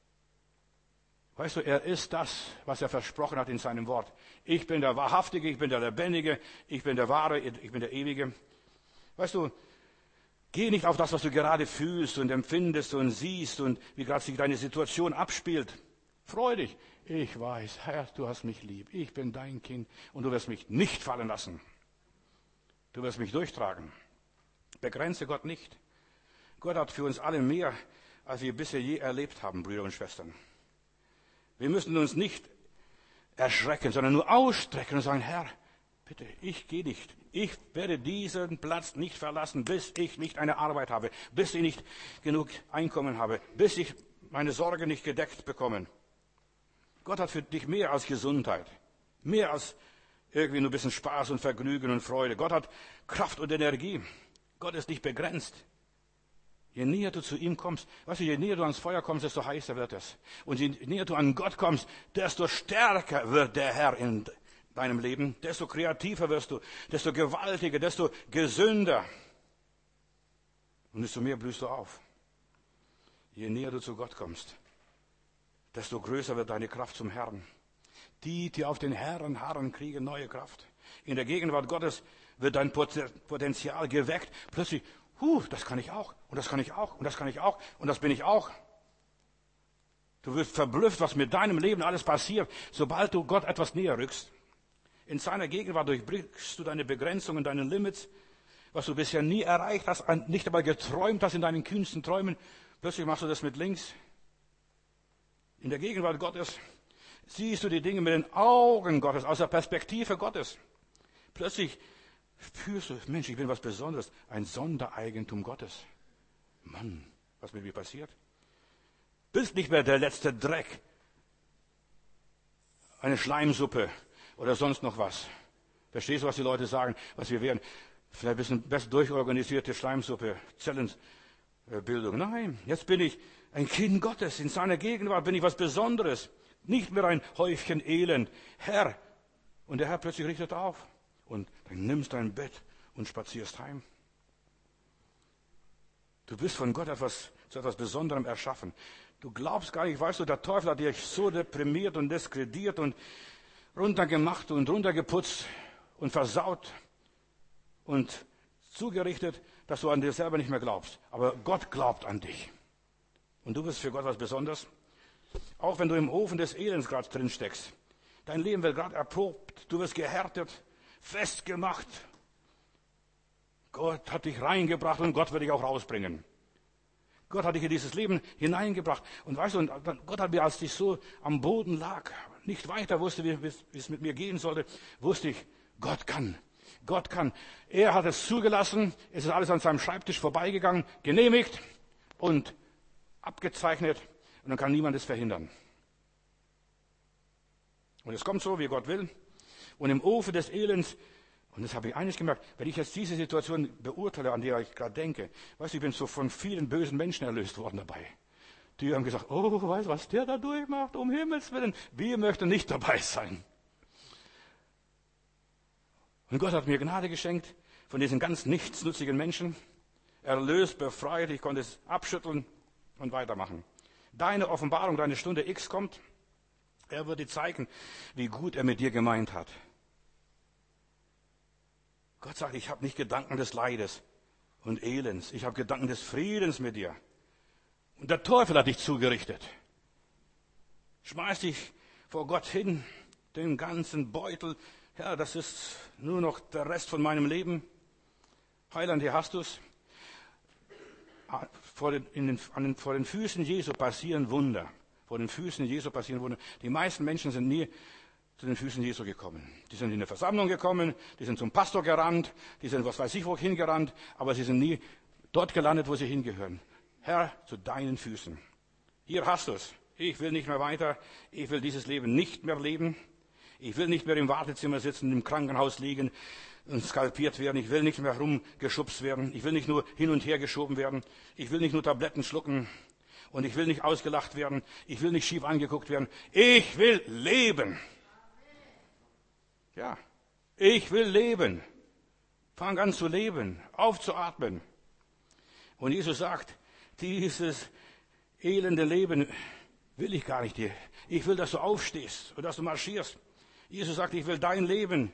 Weißt du, er ist das, was er versprochen hat in seinem Wort. Ich bin der Wahrhaftige, ich bin der Lebendige, ich bin der Wahre, ich bin der Ewige. Weißt du, geh nicht auf das, was du gerade fühlst und empfindest und siehst und wie gerade sich deine Situation abspielt. Freu dich. Ich weiß, Herr, du hast mich lieb. Ich bin dein Kind und du wirst mich nicht fallen lassen. Du wirst mich durchtragen. Begrenze Gott nicht. Gott hat für uns alle mehr, als wir bisher je erlebt haben, Brüder und Schwestern. Wir müssen uns nicht erschrecken, sondern nur ausstrecken und sagen, Herr, bitte, ich gehe nicht. Ich werde diesen Platz nicht verlassen, bis ich nicht eine Arbeit habe, bis ich nicht genug Einkommen habe, bis ich meine Sorge nicht gedeckt bekomme. Gott hat für dich mehr als Gesundheit, mehr als irgendwie nur ein bisschen Spaß und Vergnügen und Freude. Gott hat Kraft und Energie. Gott ist nicht begrenzt. Je näher du zu ihm kommst, weißt du, je näher du ans Feuer kommst, desto heißer wird es. Und je näher du an Gott kommst, desto stärker wird der Herr in deinem Leben, desto kreativer wirst du, desto gewaltiger, desto gesünder. Und desto mehr blühst du auf. Je näher du zu Gott kommst, desto größer wird deine Kraft zum Herrn. Die auf den Herrn harren, kriegen neue Kraft. In der Gegenwart Gottes wird dein Potenzial geweckt. Plötzlich, das kann ich auch, und das kann ich auch, und das kann ich auch, und das bin ich auch. Du wirst verblüfft, was mit deinem Leben alles passiert, sobald du Gott etwas näher rückst. In seiner Gegenwart durchbrichst du deine Begrenzungen, deine Limits, was du bisher nie erreicht hast, nicht einmal geträumt hast in deinen kühnsten Träumen. Plötzlich machst du das mit links. In der Gegenwart Gottes siehst du die Dinge mit den Augen Gottes, aus der Perspektive Gottes. Plötzlich spürst du, Mensch, ich bin was Besonderes, ein Sondereigentum Gottes. Mann, was mit mir passiert. Bist nicht mehr der letzte Dreck, eine Schleimsuppe oder sonst noch was. Verstehst du, was die Leute sagen, was wir wären? Vielleicht ein bisschen besser durchorganisierte Schleimsuppe, Zellenbildung. Nein, jetzt bin ich ein Kind Gottes. In seiner Gegenwart bin ich was Besonderes. Nicht mehr ein Häufchen Elend. Herr. Und der Herr plötzlich richtet auf. Und dann nimmst dein Bett und spazierst heim. Du bist von Gott zu etwas Besonderem erschaffen. Du glaubst gar nicht, weißt du, der Teufel hat dich so deprimiert und diskrediert und runtergemacht und runtergeputzt und versaut und zugerichtet, dass du an dir selber nicht mehr glaubst. Aber Gott glaubt an dich. Und du bist für Gott was Besonderes. Auch wenn du im Ofen des Elends gerade drin steckst. Dein Leben wird gerade erprobt. Du wirst gehärtet, festgemacht. Gott hat dich reingebracht und Gott wird dich auch rausbringen. Gott hat dich in dieses Leben hineingebracht. Und weißt du, Gott hat mir, als ich so am Boden lag, nicht weiter wusste, wie es mit mir gehen sollte, wusste ich, Gott kann. Gott kann. Er hat es zugelassen. Es ist alles an seinem Schreibtisch vorbeigegangen, genehmigt und abgezeichnet. Und dann kann niemand es verhindern. Und es kommt so, wie Gott will. Und im Ofen des Elends, und das habe ich eines gemerkt, wenn ich jetzt diese Situation beurteile, an die ich gerade denke, weißt du, ich bin so von vielen bösen Menschen erlöst worden dabei. Die haben gesagt, oh, weißt du, was der da durchmacht, um Himmels Willen. Wir möchten nicht dabei sein. Und Gott hat mir Gnade geschenkt von diesen ganz nichtsnutzigen Menschen. Erlöst, befreit, ich konnte es abschütteln und weitermachen. Deine Offenbarung, deine Stunde X kommt. Er wird dir zeigen, wie gut er mit dir gemeint hat. Gott sagt, ich habe nicht Gedanken des Leides und Elends. Ich habe Gedanken des Friedens mit dir. Und der Teufel hat dich zugerichtet. Schmeiß dich vor Gott hin, den ganzen Beutel. Ja, das ist nur noch der Rest von meinem Leben. Heiland, hier hast du's. Vor den Füßen Jesu passieren Wunder. Vor den Füßen Jesu passieren Wunder. Die meisten Menschen sind nie zu den Füßen Jesu gekommen. Die sind in eine Versammlung gekommen, die sind zum Pastor gerannt, die sind was weiß ich wo hingerannt, aber sie sind nie dort gelandet, wo sie hingehören. Herr, zu deinen Füßen. Hier hast du's. Ich will nicht mehr weiter. Ich will dieses Leben nicht mehr leben. Ich will nicht mehr im Wartezimmer sitzen, im Krankenhaus liegen und skalpiert werden. Ich will nicht mehr rumgeschubst werden. Ich will nicht nur hin und her geschoben werden. Ich will nicht nur Tabletten schlucken. Und ich will nicht ausgelacht werden. Ich will nicht schief angeguckt werden. Ich will leben. Ja, ich will leben. Fang an zu leben, aufzuatmen. Und Jesus sagt, dieses elende Leben will ich gar nicht dir. Ich will, dass du aufstehst und dass du marschierst. Jesus sagt, ich will dein Leben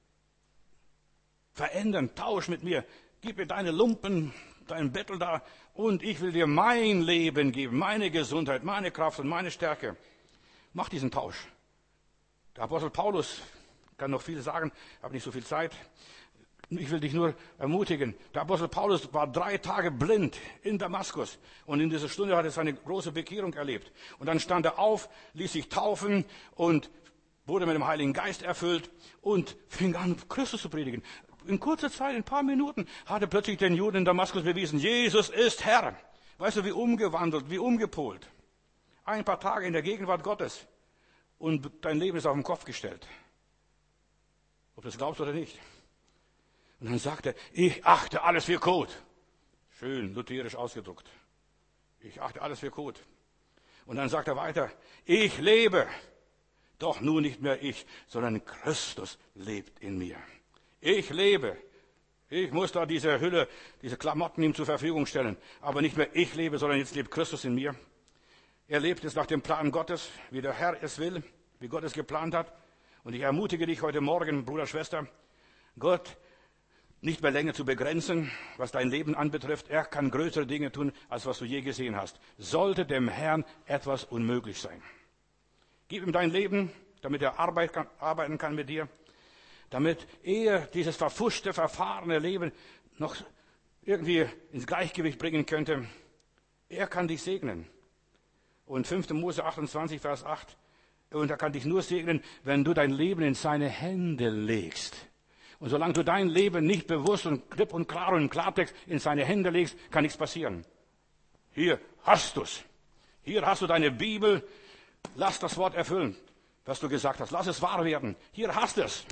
verändern, tausch mit mir. Gib mir deine Lumpen, deinen Bettel da und ich will dir mein Leben geben, meine Gesundheit, meine Kraft und meine Stärke. Mach diesen Tausch. Der Apostel Paulus kann noch viel sagen, habe nicht so viel Zeit. Ich will dich nur ermutigen. Der Apostel Paulus war 3 Tage blind in Damaskus. Und in dieser Stunde hat er seine große Bekehrung erlebt. Und dann stand er auf, ließ sich taufen und wurde mit dem Heiligen Geist erfüllt und fing an, Christus zu predigen. In kurzer Zeit, in ein paar Minuten, hat er plötzlich den Juden in Damaskus bewiesen, Jesus ist Herr. Weißt du, wie umgewandelt, wie umgepolt. Ein paar Tage in der Gegenwart Gottes. Und dein Leben ist auf den Kopf gestellt. Ob du es glaubst oder nicht. Und dann sagt er, ich achte alles für Kot. Schön, lutherisch ausgedruckt. Ich achte alles für Kot. Und dann sagt er weiter, ich lebe. Doch nun nicht mehr ich, sondern Christus lebt in mir. Ich lebe. Ich muss da diese Hülle, diese Klamotten ihm zur Verfügung stellen. Aber nicht mehr ich lebe, sondern jetzt lebt Christus in mir. Er lebt jetzt nach dem Plan Gottes, wie der Herr es will, wie Gott es geplant hat. Und ich ermutige dich heute Morgen, Bruder, Schwester, Gott nicht mehr länger zu begrenzen, was dein Leben anbetrifft. Er kann größere Dinge tun, als was du je gesehen hast. Sollte dem Herrn etwas unmöglich sein. Gib ihm dein Leben, damit er arbeiten kann mit dir, damit er dieses verfuschte, verfahrene Leben noch irgendwie ins Gleichgewicht bringen könnte. Er kann dich segnen. Und 5. Mose 28, Vers 8. Und er kann dich nur segnen, wenn du dein Leben in seine Hände legst. Und solange du dein Leben nicht bewusst und klipp und klar und im Klartext in seine Hände legst, kann nichts passieren. Hier hast du's. Hier hast du deine Bibel. Lass das Wort erfüllen, was du gesagt hast. Lass es wahr werden. Hier hast es.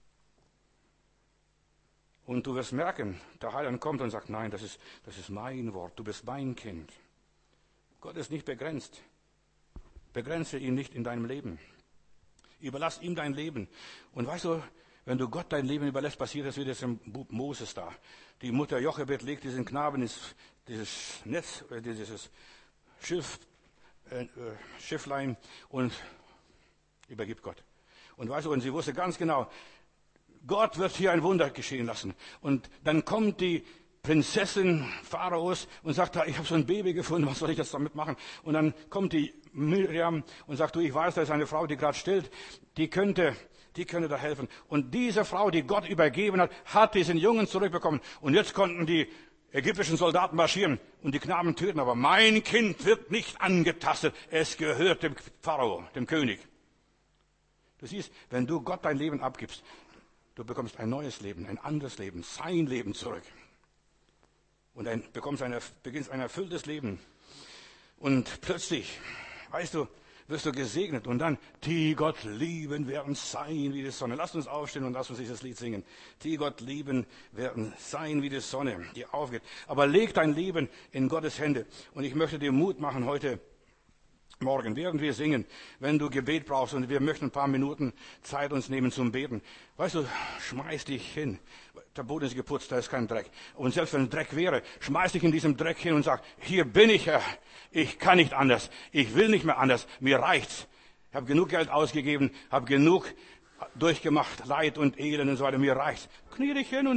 Und du wirst merken, der Heiland kommt und sagt, nein, das ist mein Wort. Du bist mein Kind. Gott ist nicht begrenzt. Begrenze ihn nicht in deinem Leben. Überlass ihm dein Leben. Und weißt du, wenn du Gott dein Leben überlässt, passiert das wie das im Buch Moses da. Die Mutter Jochebed legt diesen Knaben ins dieses Netz, dieses Schifflein und übergibt Gott. Und weißt du, und sie wusste ganz genau, Gott wird hier ein Wunder geschehen lassen. Und dann kommt die Prinzessin Pharaos und sagt, ich habe so ein Baby gefunden, was soll ich jetzt damit machen? Und dann kommt die Miriam und sagt, du, ich weiß, da ist eine Frau, die gerade stillt, die könnte da helfen. Und diese Frau, die Gott übergeben hat, hat diesen Jungen zurückbekommen. Und jetzt konnten die ägyptischen Soldaten marschieren und die Knaben töten. Aber mein Kind wird nicht angetastet. Es gehört dem Pharao, dem König. Du siehst, wenn du Gott dein Leben abgibst, du bekommst ein neues Leben, ein anderes Leben, sein Leben zurück. Und dann beginnst ein erfülltes Leben. Und plötzlich, weißt du, wirst du gesegnet. Und dann, die Gott lieben, werden sein wie die Sonne. Lasst uns aufstehen und lasst uns dieses Lied singen. Die Gott lieben, werden sein wie die Sonne, die aufgeht. Aber leg dein Leben in Gottes Hände. Und ich möchte dir Mut machen heute Morgen, während wir singen, wenn du Gebet brauchst und wir möchten ein paar Minuten Zeit uns nehmen zum Beten. Weißt du, schmeiß dich hin. Der Boden ist geputzt, da ist kein Dreck. Und selbst wenn Dreck wäre, schmeiß dich in diesem Dreck hin und sag, hier bin ich, Herr. Ich kann nicht anders. Ich will nicht mehr anders. Mir reicht's. Ich habe genug Geld ausgegeben, habe genug durchgemacht, Leid und Elend und so weiter. Mir reicht's. Knie dich hin und